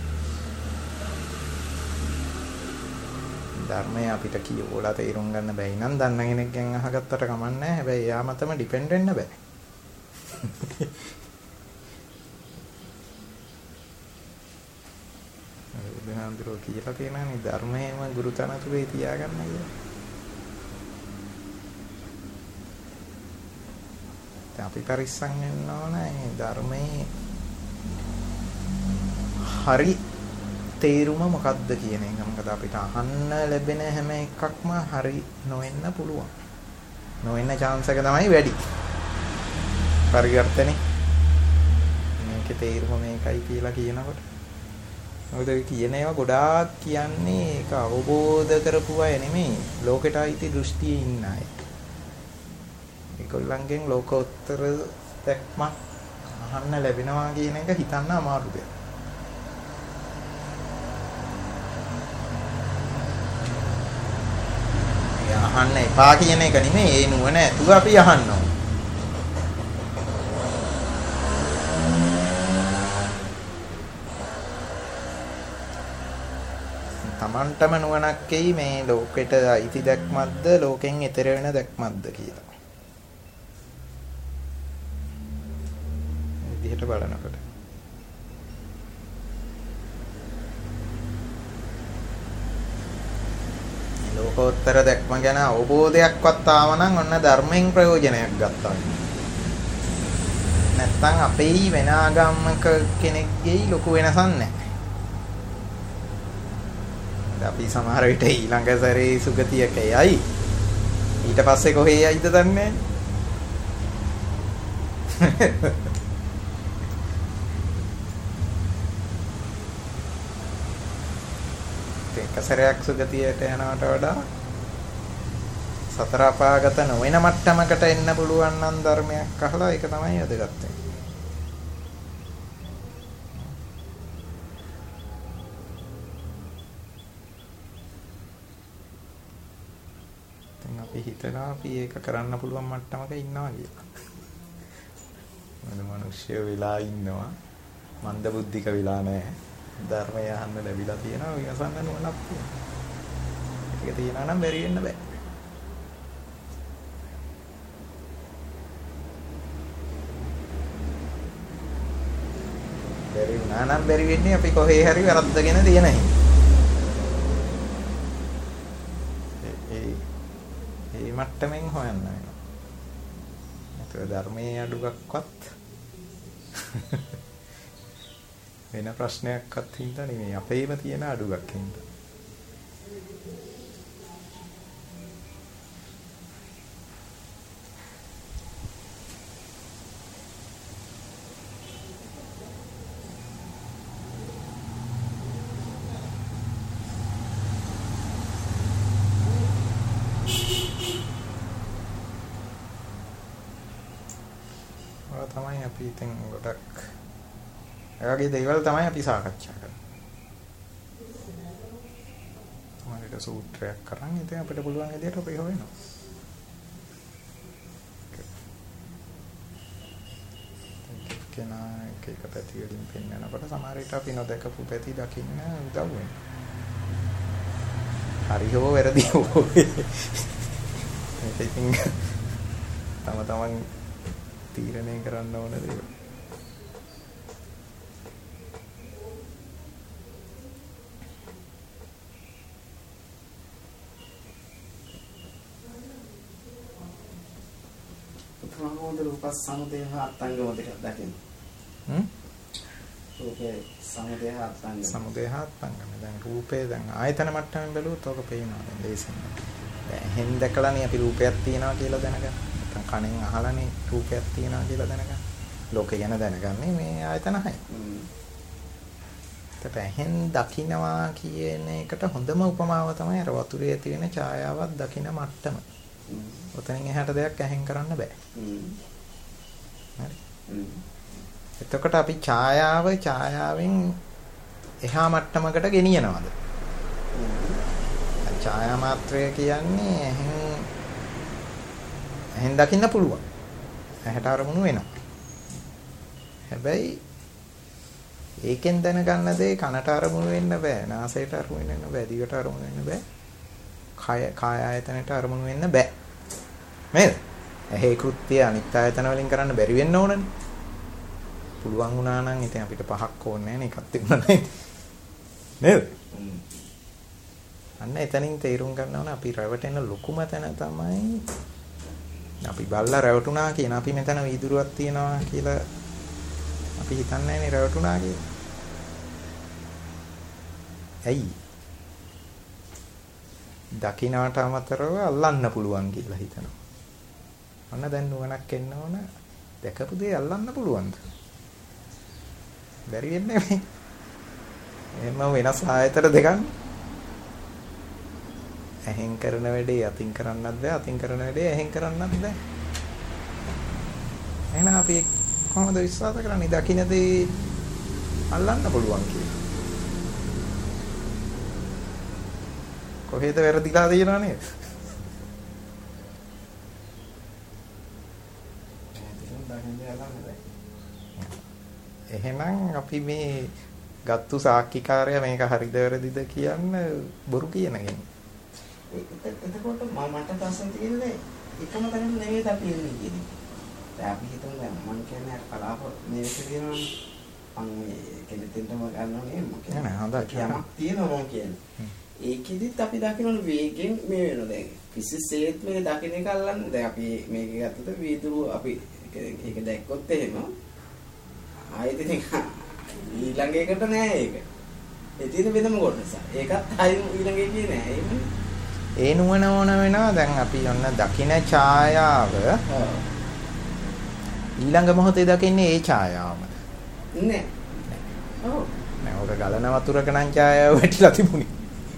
S1: ධර්මය අපිට කියවලා තේරුම් ගන්න බැයි නම් දන්න කෙනෙක්ගෙන් අහගත්තට කමක් නැහැ. හැබැයි එයා මතම ඩිපෙන්ඩ් වෙන්න බෑ. බුදුහාමුදුරුවෝ කියලා තියෙනවානේ ධර්මයේම ගුරුතනතුරේ තියාගන්න කියලා. දැන් අපි පරිස්සම් වෙන්න ඕන මේ ධර්මයේ හරි තේරුම මොකක්ද කියන එක. මොකද අපිට අහන්න ලැබෙන හැම එකක්ම හරි නොවෙන්න පුළුවන්. නොවෙන්න chance එක තමයි වැඩි. පරිවර්තනේ මේකේ තේරුම මේකයි කියලා කියනකොට මොකද කියන ඒවා ගොඩාක් කියන්නේ ඒක අවබෝධ කරපු අය නෙමෙයි ලෝකෙට අයිති දෘෂ්ටියේ ඉන්න අය. ඒගොල්ලන්ගෙන් ලෝකෝත්තර දැක්ම අහන්න ලැබෙනවා කියන එක හිතන්න අමාරු දෙයක්. අහන්න එපා කියන එක නෙමෙයි ඒ නුවණ ඇතුව අපි අහන්න ඕන. Tamanටම නුවණක් එයි මේ ලෝකෙට අයිති දැක්මක්ද ලෝකෙන් ඈතර වෙන දැක්මක්ද කියලා. මේ විදිහට බලනකොට ලෝකෝත්තර දැක්ම ගැන අවබෝධයක්වත් ආවනම් ඔන්න ධර්මයෙන් ප්‍රයෝජනයක් ගත්තා. නැත්තම් අපේ වෙන ආගමක කෙනෙක්ගේ ලොකු වෙනසක් නැහැ. අපි සමහර විට ඊළඟ සැරේ සුගතියක යයි. ඊට පස්සේ කොහේ යයිද දන්නේ නැහැ. එක සැරයක් සුගතියට යනවට වඩා සතර අපාගත නොවන මට්ටමකට එන්න පුළුවන් නම් ධර්මයක් අහලා ඒක තමයි වැදගත් වෙන්නේ. දැන් අපි හිතනවා අපි ඒක කරන්න පුළුවන් මට්ටමක ඉන්නවා කියලා. මොන මිනිස්සු වෙලා ඉන්නවා මන්ද බුද්ධික වෙලා නැහැ. ධර්මය අහන්න ලැබිලා තියෙනවා විමසන්න නුවණක් තියෙනවා. ඒක තියනවා නම් බැරි වෙන්න බෑ. බැරි වුණා නම් බැරි වෙන්නේ අපි කොහේ හරි වැරද්දගෙන තියෙන හින්දා. ඒ මට්ටමින් හොයන්න වෙනවා. ඒක ධර්මයේ අඩුවක්වත් වෙන ප්‍රශ්නයක්වත් හින්දා නෙමෙයි අපේම තියෙන අඩුවක් හින්දා. තමයි අපි ඉතින් ගොඩක් එයාගේ දේවල් තමයි අපි සාකච්ඡා කරන්නේ. මොනිට සූත්‍රයක් කරන් ඉතින් අපිට පුළුවන් විදියට අපි හොයනවා. කෙනා එක පැති වලින් පෙන්නනකොට සමහර විට අපි නොදකපු පැති දකින්න උදව් වෙනවා. හරි හෝ වැරදි හෝ ඒක ඉතින් තම තමන් තීරණය කරන්න ඕන දේවල්.
S2: ප්‍රථමෝද රූපස් සමුදය අත්ංගම දෙක දකින්න. රූපේ සමුදය අත්ංගම. සමුදය අත්ංගම. දැන් රූපේ දැන් ආයතන මට්ටමින් බැලුවොත් ඕක පේනවා දැන් ලේසියෙන්. දැන් හෙන් දැකලානේ අපි රූපයක් තියනවා කියලා දැනගන්න. නැත්නම් කණෙන් අහලානේ රූපයක් තියනවා කියලා දැනගන්න. ලෝකේ ගැන දැනගන්නේ මේ ආයතන හය. ඒකට හෙන් දකින්නවා කියන එකට හොඳම උපමාව තමයි අර වතුරේ තියෙන ඡායාවක් දකින්න මට්ටම. ඔතනින් එහාට දෙයක් ඇහෙන් කරන්න බෑ. හරි. එතකොට අපි ඡායාවෙන් එහා මට්ටමකට ගෙනියනවාද? ඡායා මාත්‍රය කියන්නේ ඇහෙන් දකින්න පුළුවන්. ඇහැට අරමුණු වෙනවා. හැබැයි ඒකෙන් දැනගන්න දේ කනට අරමුණු වෙන්න බෑ. නාසයට අරමුණු වෙන්න බෑ. දිවට අරමුණු වෙන්න බෑ. කාය ආයතනයට අරමුණු වෙන්න බෑ. නේද? ඇහි කෘත්‍ය අනිත් ආයතන වලින් කරන්න බැරි වෙන්න ඕනනේ. පුළුවන් වුණා නම් ඉතින් අපිට පහක් ඕනේ නැහැ නේ එකක් තිබුණා නේද? නේද? අන්න එතනින් තේරුම් ගන්න ඕන අපි රැවටෙන ලොකුම තැන තමයි අපි බල්ලා රැවටුණා කියන අපි මෙතන වීදුරුවක් තියනවා කියලා අපි හිතන්නේ නැනේ රැවටුණා කියලා. ඇයි? දකින්නට අමතරව අල්ලන්න පුළුවන් කියලා හිතනවා. අන්න දැන් නුවණක් එන්න ඕන දැකපු දේ අල්ලන්න පුළුවන්ද? බැරි වෙන්නේ මේ. එහෙම වෙනස් ආයතන දෙකක්. ඇහෙන් කරන වැඩේ අතින් කරන්නත් බෑ, අතින් කරන වැඩේ ඇහෙන් කරන්නත් බෑ. එහෙනම් අපි කොහොමද විශ්වාස කරන්නේ දකින්න දේ අල්ලන්න පුළුවන් කියලා? කොහෙද වැරදිලා තියෙනව නේද? එහෙනම් අපි මේ
S1: ගත්තු සාක්ෂිකාරය මේක හරිද වැරදිද කියන්න බොරු කියන කෙනෙක්.
S2: එතකොට මට ප්‍රශ්න තියෙන්නේ එකම තැනක නෙවෙයි අපි ඉන්නේ කියන්නේ. දැන් අපි හිතමු දැන් මම කියන්නේ අර කලාප මේක තියෙනවනේ. මම මේ කෙනෙක්ටම ගන්නවනේ මම කියන්නේ.
S1: නෑ හොඳයි.
S2: යමක් තියෙනවා මම කියන්නේ. ඒකෙදිත් අපි දකින්න වේගෙන් මේ වෙනවා දැන්. කිසිසේත් මේ දකින්න එක අල්ලන්නේ. දැන් අපි මේක ගත්තොත් වීදුරු අපි ඒක දැක්කොත් එහෙම ආයෙත් ඊළඟ එකට නෑ ඒක. ඒ තියෙන වෙනම කොටස. ඒකත් ආයෙ ඊළඟ එකේ නෑ.
S1: ඒ නුවණ ඕන වෙනවා. දැන් අපි ඔන්න දකින ඡායාව ඊළඟ මොහොතේ දකින්නේ ඒ ඡායාවමද?
S2: නෑ. ඔව්.
S1: නෑ ඔක ගලන වතුරක නම් ඡායාව වැටිලා තිබුණේ.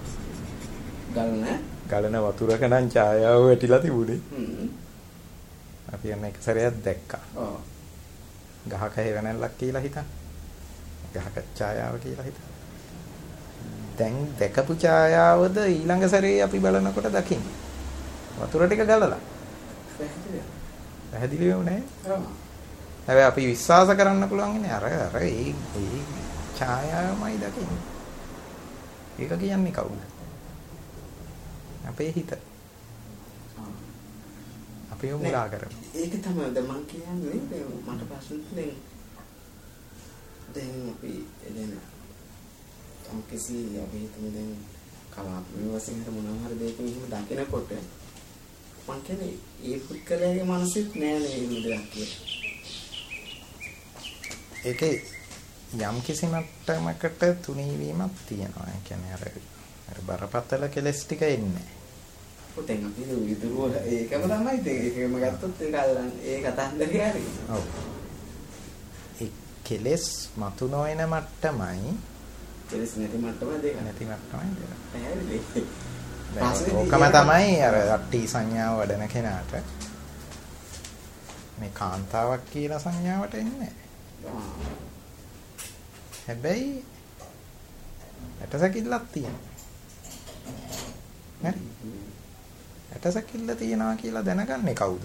S1: ගලන වතුරක නම් ඡායාව වැටිලා තිබුණේ. අපි යන එක සැරයක් දැක්කා.
S2: ඔව්.
S1: ගහක හේවණල්ලක් කියලා හිතන්න. ගහක ඡායාව කියලා හිතන්න. දැන් දැකපු ඡායාවද ඊළඟ සැරේ අපි බලනකොට දකින්නේ. වතුර ටික ගලලා. පැහැදිලිවම නෑ.
S2: ඔව්.
S1: හැබැයි අපි විශ්වාස කරන්න පුළුවන් ඉන්නේ අර ඒ ඡායාවමයි දකින්නේ. ඒක කියන්නේ කවුද? අපේ හිත. අපි උඹලා කරමු.
S2: ඒක තමයි දැන් මම කියන්නේ මට ප්‍රශ්න දැන් අපි එදෙන කිසි අපි හිතමු දැන් කලාප වශයෙන් මොනවා හරි දෙයක මෙහෙම දකිනකොට මම කියන්නේ ඒ පුද්ගලයාගේ මනසෙත් නෑ නේ දෙයක් කියලා. ඒකේ
S1: යම් කිසි මට්ටමකට තුනී වීමක් තියෙනවා. ඒ කියන්නේ අර බරපතල කෙලස් ටික එන්නේ.
S2: ඔතෙන් අපි විදුරුව ඒකම තමයි ඒකම ගත්තොත් ඒක අල්ලන්නේ ඒ කතන්දරේ හරි.
S1: ඔව්. ඒ කෙලස් මතු නොවන මට්ටමයි
S2: කෙලස් නැති මට්ටම දෙක.
S1: නැති මට්ටමයි දෙක.
S2: පැහැදිලි.
S1: ඕකම තමයි අර අට්ටි සංඥාව වඩන කෙනාට මේ කාන්තාවක් කියලා සංඥාවට එන්නේ නැහැ. හැබැයි ඇටසැකිල්ලක් තියෙනවා. හරි. ඇටසැකිල්ල තියනවා කියලා දැනගන්නේ කවුද?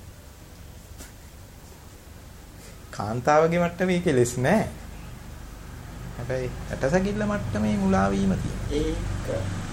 S1: කාන්තාවගේ මට්ටමේ කෙලෙස් නැහැ. හැබැයි ඇටසැකිල්ල මට්ටමේ මුලා වීම තියෙනවා.
S2: ඒක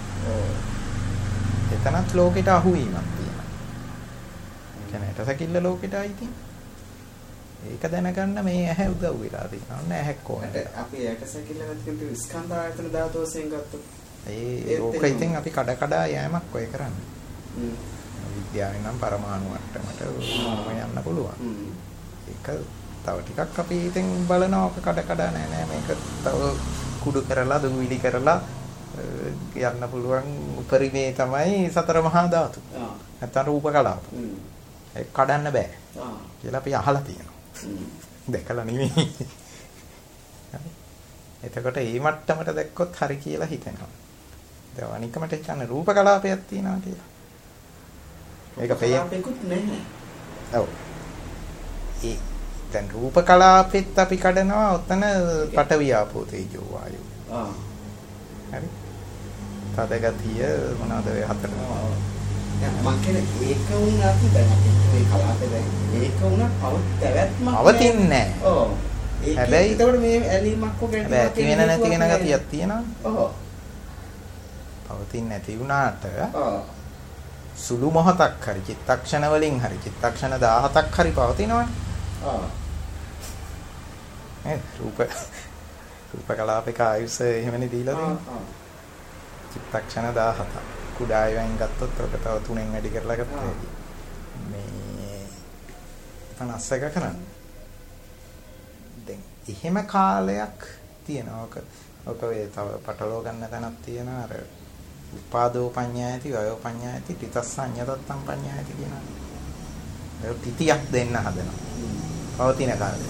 S1: එතනත් ලෝකෙට අහු වීමක් තියෙනවා. ඒ කියන්නේ ඇටසැකිල්ල ලෝකෙට ආйти. ඒක දැනගන්න මේ ඇහැ උදව් වෙලා තියෙනවා. ඔන්න ඇහැක් ඕනේ.
S2: අපි ඇටසැකිල්ල නැතිනම් ස්කන්ධ ආයතන ධාතු වශයෙන් ගත්තොත්
S1: ඕක ඉතින් අපි කඩ කඩ යෑමක් ඔය කරන්නේ. විද්‍යාවෙන් නම් පරමාණු මට්ටමට යන්න පුළුවන්. ඒක තව ටිකක් අපි ඉතින් බලනවා ඔක කඩ කඩ නෑ මේක තව කුඩු කරලා දුවිලි කරලා යන්න පුළුවන් උපරිමේ තමයි සතර මහා ධාතු. නැත්නම් රූප කලාප. ඒක කඩන්න බෑ. කියලා අපි අහලා තියෙනවා. දැකලා නෙමෙයි. එතකොට මේ මට්ටමට දැක්කොත් හරි කියලා හිතෙනවා. දැන් අනිකමට හිතන්නේ රූප කලාපයක් තියෙනවා කියලා. මේක
S2: කලාපයකුත් නැහැ.
S1: ඔව්. ඒ දැන් රූප කලාපෙත් අපි කඩනවා ඔතන පඨවි ආපෝ තේජෝ වායෝ. හරි. තදගතිය මොනවාද ඔය හතර.
S2: දැන් මම කියන්නේ ඒක වුණත් දැන් අපි මේ කලාපේ දැන් ඒක වුණත් පැවැත්මක්
S1: පවතින්නේ නැහැ.
S2: ඔව්.
S1: හැබැයි
S2: ඒකට මේ ඇලීමක් හො ගැටීමක්
S1: ඇති වෙන නැති වෙන ගතියක් තියෙනවා.
S2: ඔව්.
S1: පවතින්නේ නැති වුණාට
S2: ඔව්.
S1: සුළු මොහොතක් හරි චිත්තක්ෂණ වලින් හරි චිත්තක්ෂණ 17ක් හරි පවතිනවනේ.
S2: ඔව්.
S1: රූප කලාපයක ආයුෂ එහෙමනේ දීලා තියෙනවා.
S2: ඔව්.
S1: චිත්තක්ෂණ 17ක්. කුඩා අයවෙන් ගත්තොත් ඔක තව 3න් වැඩි කරලා ගත්තා. මේ 51 කරන්න. දැන් එහෙම කාලයක් තියෙනවා. ඔක ඔය තව පටලව ගන්න තැනක් තියෙනවා. අර උපාදෝ පඤ්ඤායති වයෝ පඤ්ඤායති තිතස්සඤ්ඤතත්තම් පඤ්ඤායති කියනවා. ඒක තිතියක් දෙන්න හදනවා. පවතින කාලය.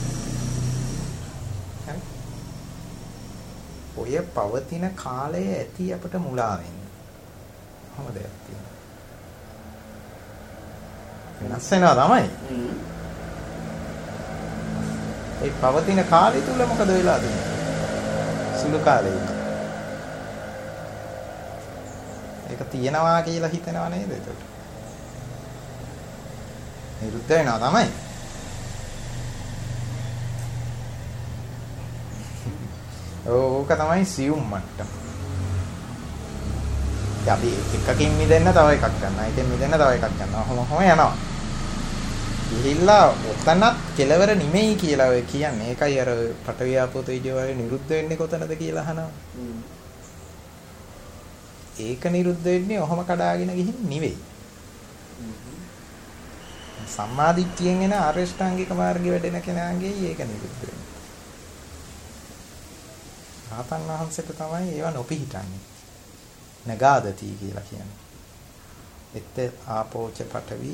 S1: හරි. ඔය පවතින කාලය ඇති අපට මුලා වෙන්න. කොහොමද යන්නේ? වෙනස් වෙනවා තමයි. ඒ පවතින කාලය තුල මොකද වෙලා තියෙන්නේ? සුළු කාලයක. ඒක තියනවා කියලා හිතනවා නේද එතකොට? නිරුද්ධ වෙනවා තමයි. ඕක තමයි සියුම් මට්ටම. අපි එකකින් මිදෙන්න තව එකක් ගන්නවා. එකකින් මිදෙන්න තව එකක් ගන්නවා. කොහොම යනවා. ගිහිල්ලා ඔතනත් කෙලවර නිමෙයි කියලා ඔය කියන්නේ. ඒකයි අර පඨවි ආපෝ තේජෝ වගේ නිරුද්ධ වෙන්නේ කොතනද කියලා අහනවා. ඒක නිරුද්ධ වෙන්නේ ඔහොම කඩාගෙන ගිහින් නෙවෙයි. සම්මාදිට්ඨියෙන් එන ආරියෂ්ඨාංගික මාර්ගය වැඩෙන කෙනාගේ ඒක නිරුද්ධ වෙන්නේ. රහතන් වහන්සේට තමයි ඒව නොපිහිටන්නේ. නගාදති කියලා කියන්නේ. එත් ආපෝච පඨවි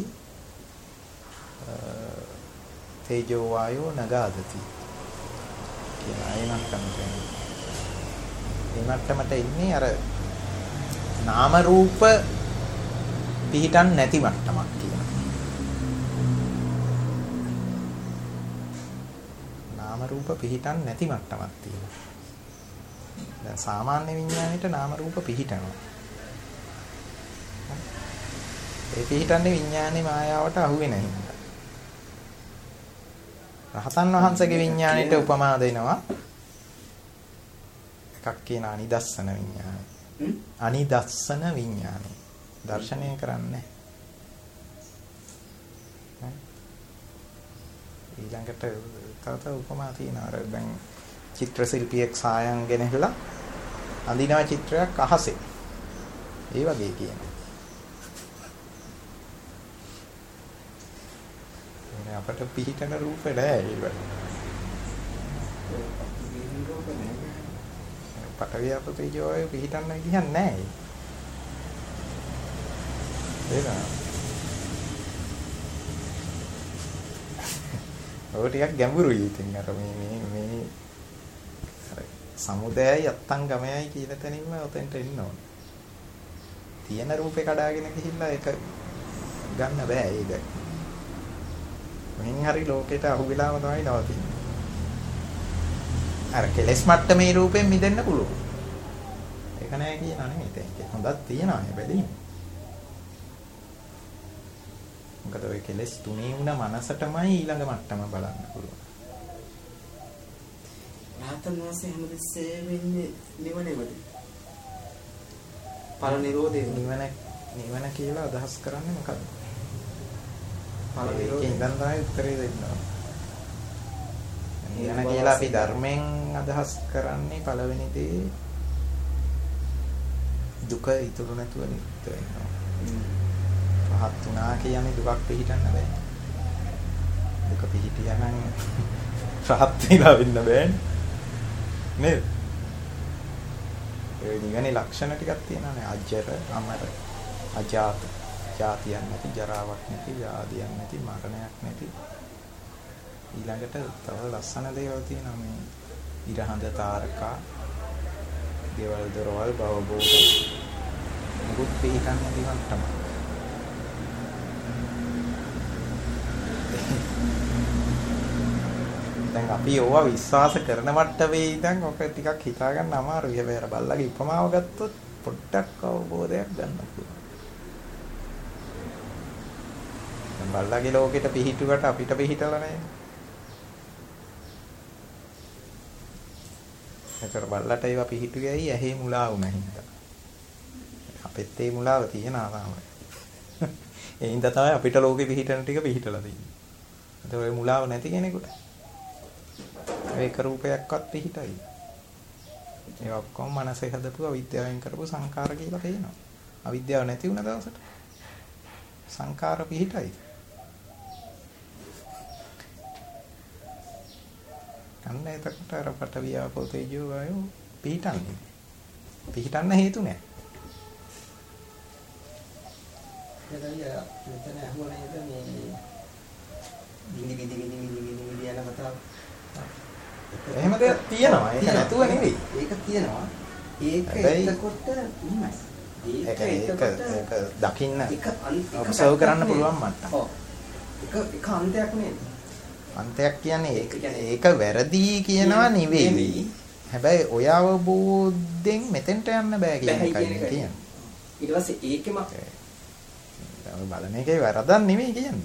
S1: තේජෝ වායෝ නගාදති කියලා අයනම් කරන්නේ. මේ මට්ටමට එන්නේ අර නාම රූප පිහිටන් නැති මට්ටමක් කියලා. නාම රූප පිහිටන් නැති මට්ටමක් තියෙනවා. දැන් සාමාන්‍ය විඥාණයට නාම රූප පිහිටනවා. ඒ පිහිටන්නේ විඥානේ මායාවට අහු වෙන හින්දා. රහතන් වහන්සේගේ විඥාණයට උපමා දෙනවා. එකක් කියන අනිදස්සන විඥානය. අනිදස්සන විඥානය. දර්ශනය කරන්නේ. ඊළඟට තව උපමා තියෙනවා. අර දැන් චිත්‍ර ශිල්පියෙක් සායම් ගෙනහලා අඳිනා චිත්‍රයක් අහසේ. ඒ වගේ කියනවා. එනේ අපට පිහිටන රූප නෑ ඒක. පඨවි ආපෝ තේජෝ වායෝ පිහිටන්න විදිහක් නෑ. ඒක. ඔය ටිකක් ගැඹුරුයි ඉතින් අර මේ අර සමුදයයි අත්තංගමයයි කියන තැනින්ම ඔතෙන්ට එන්න ඕනේ. තියෙන රූපේ කඩාගෙන ගිහිල්ලා ඒක ගන්න බෑ ඒක. මෙන් හරි ලෝකෙට අහු වෙලාම තමයි නවතින්නේ. අර කෙලස් මට්ටමේ රූපෙන් මිදෙන්න පුළුවන්. ඒක නෑ කියනා නෙමෙයි. ඒක හොඳක් තියෙනවා හැබැයි. මොකද ඔය කෙලස් තුනී වුණ මනසටමයි ඊළඟ මට්ටම බලන්න පුළුවන්.
S2: රහතන් වහන්සේ හැමදෙස්සෙම වෙන්නේ නිවනේමද? පර නිරෝධේ
S1: නිවන කියලා අදහස් කරන්නේ මොකද්ද? පර නිරෝධේ ඉඳන් තමයි උත්තරේ දෙන්න ඕනේ. නිවන කියලා අපි ධර්මයෙන් අදහස් කරන්නේ පළවෙනි දේ දුක ඉතුරු නැතුව නිත්‍ය වෙනවා. පහත් වුණා කියන්නේ දුකක් පිහිටන්න බෑ. දුක පිහිටියා නම් රහත් වෙලා වෙන්න බෑනේ. නේද? ඒ නිවනේ ලක්ෂණ ටිකක් තියෙනවානේ. අජර, අමර, අජාත, ජාතියක් නැති, ජරාවක් නැති, ව්‍යාධියක් නැති, මරණයක් නැති. ඊළඟට තව ලස්සන දේවල් තියෙනවා මේ ඉරහඳ තාරකා, දේවල් දරවල් භවබෝධ මුකුත් පිහිටන්නේ නැති මට්ටම. දැන් අපි ඕවා විශ්වාස කරන මට්ටමේ ඉඳන් ඔක ටිකක් හිතා ගන්න අමාරුයි. හැබැයි අර බල්ලගේ උපමාව ගත්තොත් පොඩ්ඩක් අවබෝධයක් ගන්න පුළුවන්. දැන් බල්ලගේ ලෝකෙට පිහිටුවට අපිට පිහිටලා නැහැ. ඒතර බල්ලට ඒවා පිහිටුවේයි ඇහි මුලා වුණා හින්දා. අපෙත් ඒ මුලාව තියෙනවා තමයි. ඒ හින්දා තමයි අපිට ලෝකෙ පිහිටන ටික පිහිටලා තියෙන්නේ. ඒතර ඒ මුලාව නැති කෙනෙකුට ඒක රූපයක්වත් පිහිටයි. ඒ ඔක්කොම මනසේ හදපු අවිද්‍යාවෙන් කරපු සංකාර කියලා පේනවා. අවිද්‍යාව නැති වුණ දවසට සංකාර පිහිටයි. අන්න එතකොට අර පඨවි ආපෝ තේජෝ වායෝ පිහිටන්නේ. පිහිටන්න හේතු නැහැ.
S3: මෙතන අහුවනේ මේ විදි යන කතාව.
S1: එහෙම දෙයක් තියෙනවා. ඒක නැතුව නෙවෙයි.
S3: ඒක තියෙනවා. ඒක එතකොට
S1: ඒක දකින්න ඔබ්සර්ව් කරන්න පුළුවන් මට්ටම.
S3: ඔව්. ඒක අන්තයක් නෙවෙයි.
S1: අන්තයක් කියන්නේ ඒක වැරදි කියනවා නෙවෙයි. හැබැයි ඔය අවබෝධයෙන් මෙතෙන්ට යන්න බෑ කියන එකයි කියන්නේ.
S3: ඊට පස්සේ ඒකෙම
S1: බලන එකේ වැරදක් නෙවෙයි කියන්නේ.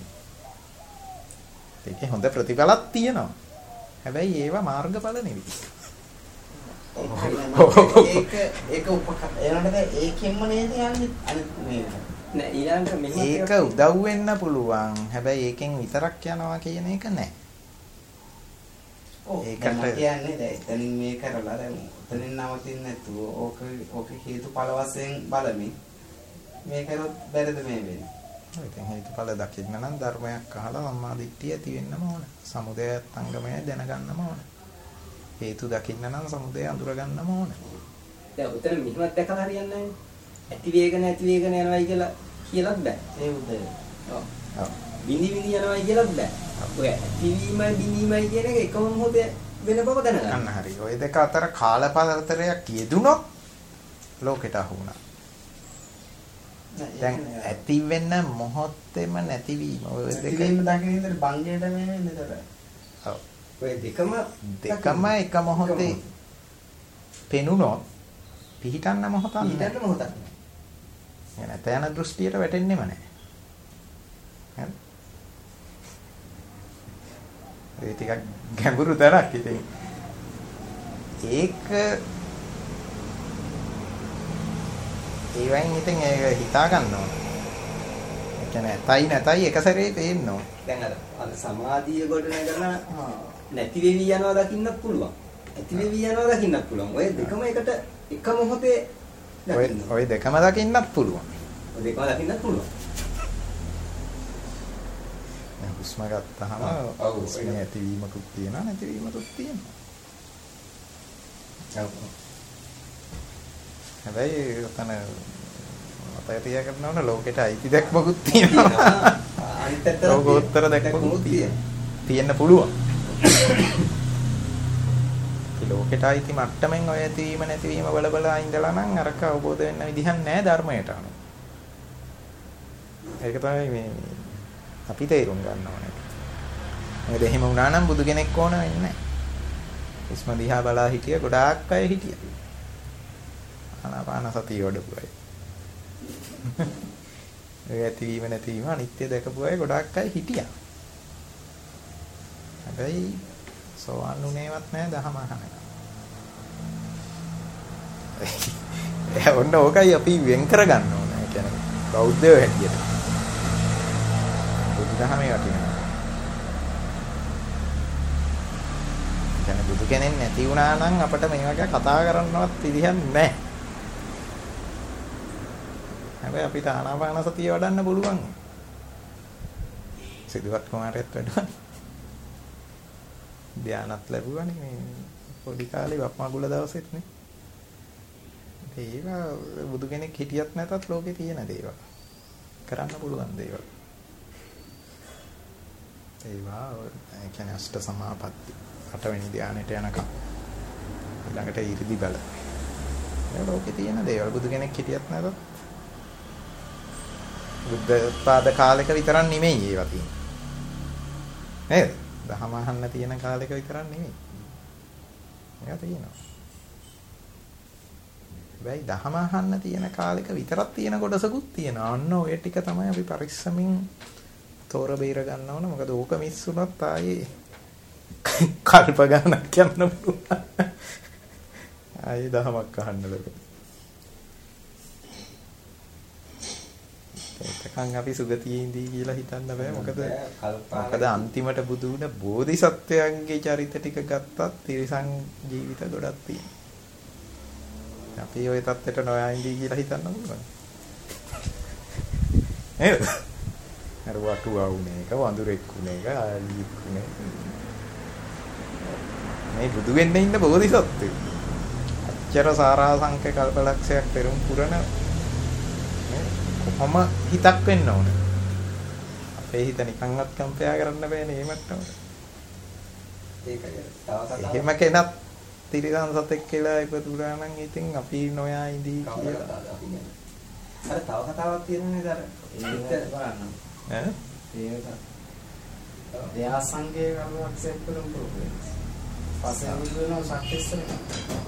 S1: ඒකේ හොඳ ප්‍රතිඵලක් තියෙනවා. හැබැයි ඒවා මාර්ගඵල නෙවෙයි.
S2: ඒක එනකොට ඒකෙන්ම නේද යන්නේ අනිත් මේ
S3: නෑ ඊළඟට මෙහෙම
S1: ඒක උදව් වෙන්න පුළුවන්. හැබැයි ඒකෙන් විතරක් යනවා කියන එක නෑ.
S2: ඒකට කියන්නේ දැන් එතනින් මේ කරලා දැන් එතනින් නවතින්න නැතුව ඕක හේතුඵල වශයෙන් බලමින් මේ කරොත් බැරිද මේ වෙන්නේ?
S1: ඉතින් හේතුඵල දකින්න නම් ධර්මයක් අහලා සම්මා දිට්ඨිය ඇති වෙන්නම ඕන. සමුදයත් අංගමය දැනගන්නම ඕන. හේතු දකින්න නම් සමුදය අඳුර ගන්නම ඕන.
S3: දැන් උතන මෙහෙමත් දැකලා හරියන්නේ නැහැ. ඇති වේගන යනවායි කියලා කියලාත් බෑ.
S2: ඒ උදේ.
S3: ඔව්. විනි යනවායි කියලාත් බෑ. ඔය ඇතිවීමයි බිනීමයි කියන එක එකම මොහොතේ වෙන බව දැනගන්න.
S1: අන්න හරි. ওই දෙක අතර කාලපරතරයක් යෙදුනොත් ලෝකෙට අහු වුණා. දැන් ඇති වෙන මොහොතේම නැතිවීම ඔය
S2: දෙකම දකින්න ඉතින් බංගේට මේ වෙන්නේ ඒතර.
S1: ඔව්.
S3: ඔය දෙකම
S1: එක මොහොතේ පෙනුනොත් පිහිටන්න මොහොතක් නැහැ.
S3: ඊටත් මොහොතක්.
S1: නැත යන දෘෂ්ටියට වැටෙන්නෙම නැහැ. හරි. ඒ ටිකක් ගැඹුරු තරක් ඉතින්. ඒක ඒවෙන් ඉතින් ඒක හිතා ගන්න ඕන. ඒ කියන්නේ නැතයි එක සැරේ පේන්න ඕන.
S3: දැන් අර සමාධිය ගොඩ නැගලා නැති වෙවි යනවා දකින්නත් පුළුවන්. ඇති වෙවි යනවා දකින්නත් පුළුවන්. ඔය දෙකම එකට එක මොහොතේ
S1: ඔය දෙකම දකින්නත් පුළුවන්.
S3: ඔය දෙකම දකින්නත් පුළුවන්.
S1: හුස්ම ගත්තාම හුස්මේ ඇතිවීමකුත් තියෙනවා නැතිවීමකුත් තියෙනවා. හැබැයි උතන මතක තියාගන්න ඕන ලෝකෙට අයිති දැක්මකුත් තියෙනවා.
S3: අනිත් පැත්තට
S1: ලෝකෝත්තර දැක්මකුත් තියෙන්න පුළුවන්. ඒ ලෝකෙට අයිති මට්ටමින් ඔය ඇතිවීම නැතිවීම බල ඉඳලා නම් අරක අවබෝධ වෙන්න විදිහක් නැහැ ධර්මයට අනුව. ඒක තමයි මේ අපි තේරුම් ගන්න ඕනේ. මොකද එහෙම වුණා නම් බුදු කෙනෙක් ඕන වෙන්නේ නැහැ. ඉස්ම දිහා බලා හිටිය ගොඩාක් අය හිටියා. ආනාපාන සතිය වඩපු අය. ඒ ඇතිවීම නැතිවීම අනිත්‍ය දැකපු අය ගොඩාක් අය හිටියා. හැබැයි සෝවන් උනේවත් නැහැ දහම අහනවා. ඔන්න ඕකයි අපි වෙන් කරගන්න ඕන. ඒ කියන්නේ බෞද්ධයෝ හැටියට. බුදුදහමේ වටිනවා. දැන් බුදු කෙනෙක් නැති වුණා නම් අපිට මේ වගේ කතා කරන්නවත් විදිහක් නැහැ. හැබැයි අපිට ආනාපාන සතිය වඩන්න පුළුවන්. සිදුවත් කුමාරයත් වැඩුවා. ධානත් ලැබුවානේ මේ පොඩි කාලේ වප්මගුල දවසෙත් නේ. ඒවා බුදු කෙනෙක් හිටියත් නැතත් ලෝකේ තියෙන දේවල්. කරන්න පුළුවන් දේවල්. ඒවා ඒ කියන්නේ අෂ්ට සමාපatti 8 වෙනි ධානයට යනකම් ඊළඟට ඊරිදි බල. ඒ ලෝකේ තියෙන දේවල් බුදු කෙනෙක් හිටියත් නැතත් බුද්ධ පාද කාලෙක විතරක් නෙමෙයි ඒවා තියෙන්නේ. නේද? දහම අහන්න තියෙන කාලෙක විතරක් නෙමෙයි. ඒවා තියෙනවා. හැබැයි දහම අහන්න තියෙන කාලෙක විතරක් තියෙන කොටසකුත් තියෙනවා. අන්න ඔය ටික තමයි අපි පරිස්සමින් තෝර බේර ගන්න ඕන. මොකද ඕක මිස් වුණොත් ආයේ කල්ප ගණනක් යන්න පුළුවන්. ආයේ දහමක් අහන්න ලැබෙයි. ඒකකන් අපි සුගතියේ ඉඳී කියලා හිතන්න බෑ. මොකද අන්තිමට බුදු වුණ බෝධිසත්වයන්ගේ චරිත ටික ගත්තත් තිරිසන් ජීවිත ගොඩක් තියෙනවා. අපි ওই தත්තෙට නොයා ඉඳී කියලා හිතන්න පුළුවන්. නේද? අර වටුවා වුණ එක, වඳුරෙක් වුණ එක, ආලියෙක් වුණ එක. මේ බුදු වෙන්න ඉන්න බෝධිසත්වය. අච්චර සාරාංශක කල්පලක්ෂයක් පෙරම් පුරන කොහොම හිතක් වෙන්න ඕන. අපේ හිත නිකන්වත් කම්පයා කරන්න බෑනේ මේ මට්ටමට.
S3: ඒකයි.
S1: එහෙම කෙනත් තිරිසන් සතෙක් කියලා ඉපදුනා නම් ඉතින් අපි නොයා ඉඳී කියලා.
S3: අර තව කතාවක් තියෙනනේ අර
S2: ඒක බලන්න.
S1: ඈ?
S2: ඒක. දෙයා සංගේ කරුණක් සෙට් කරමු ප්‍රොබ්ලම්. පස්සේ විදුනෝ සක්සස් වෙනවා.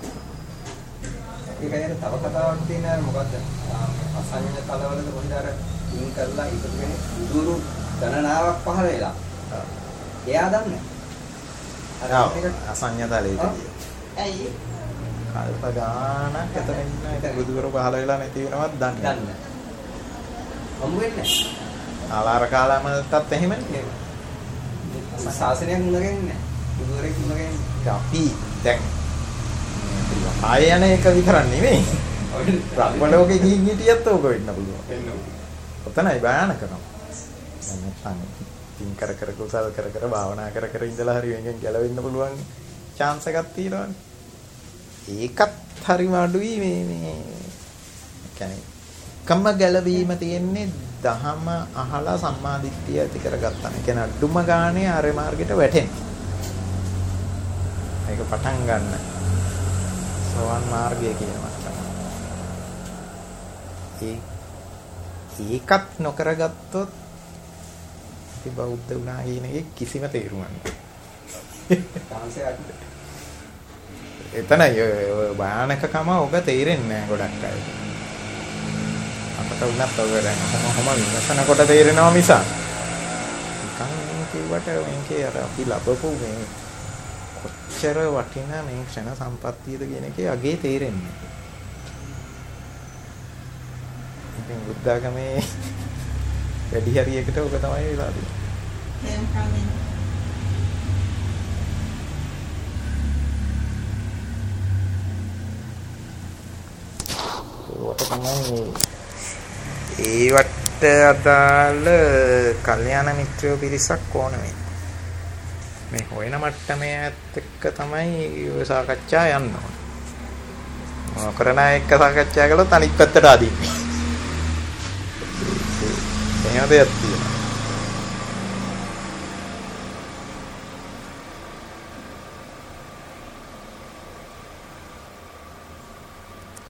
S3: ඒකයි තව කතාවක් තියෙනවා මොකද්ද? අසංඥ තලවලද කොහොමද අර ඉන් කරලා ඉතුරු වෙන උදුරු ගණනාවක් පහළ වෙලා. එයා දන්නේ.
S1: අර අසංඥ තලයේදී.
S4: ඇයි?
S1: කල්ප ගානක් එතන ඉන්න ඉතින් බුදුවරු පහල වෙලා නැති වෙනවත් දන්නේ
S3: දන්නේ. හම්බ වෙන්නේ නැහැ.
S1: ආලාර කාලාමලටත් එහෙමනේ.
S3: ශාසනයක් මුණගන්නේ නැහැ. බුදුරෙක් මුණගන්නේ.
S1: අපි දැන් ආය යන එක විතරක් නෙමෙයි. බ්‍රහ්ම ලෝකේ ගිහින් හිටියත් ඕක වෙන්න පුළුවන්. ඔතනයි භයානකම. දැන් නැත්නම් තින් කර කර කුසල් කර කර භාවනා කර කර ඉඳලා හරි වෙනගෙන් ගැලවෙන්න පුළුවන් chance එකක් තියෙනවානේ. ඒකත් හරිම අඩුයි මේ කියන්නේ කම්ම ගැලවීම තියෙන්නේ දහම අහලා සම්මාදිට්ඨිය ඇති කරගත්තා. ඒ කියන්නේ අඩුම ගානේ ආර්ය මාර්ගයට වැටෙන්න. ඒක පටන් ගන්න. සෝවන් මාර්ගය කියනවා. ඒකත් නොකරගත්තොත් අපි බෞද්ධ වුණා කියන එකේ කිසිම තේරුමක් නැහැ. එතනයි ඔය භයානකකම ඔබ තේරෙන්නේ නැහැ ගොඩක් අය. අපට උනත් ඔය දැන් කොහොම විමසන කොට තේරෙනවා මිස. නිකන් කිව්වට මේකේ අර අපි ලබපු මේ කොච්චර වටිනා මේ ක්ෂණ සම්පත්තියද කියන එකේ අගේ තේරෙන්නේ. ඉතින් බුද්ධාගමේ වැඩි හරියකට ඔක තමයි වෙලා තියෙන්නේ. ඒවට අදාළ කල්යාණ මිත්‍රයෝ පිරිසක් ඕන මේ හොයන මට්ටමේ ඇත්ත එක්ක තමයි සාකච්ඡා යන්න ඕන. මොකරණ එක්ක සාකච්ඡා කළොත් අනිත් පැත්තට අදින්නේ. එහෙම දෙයක් තියෙනවා.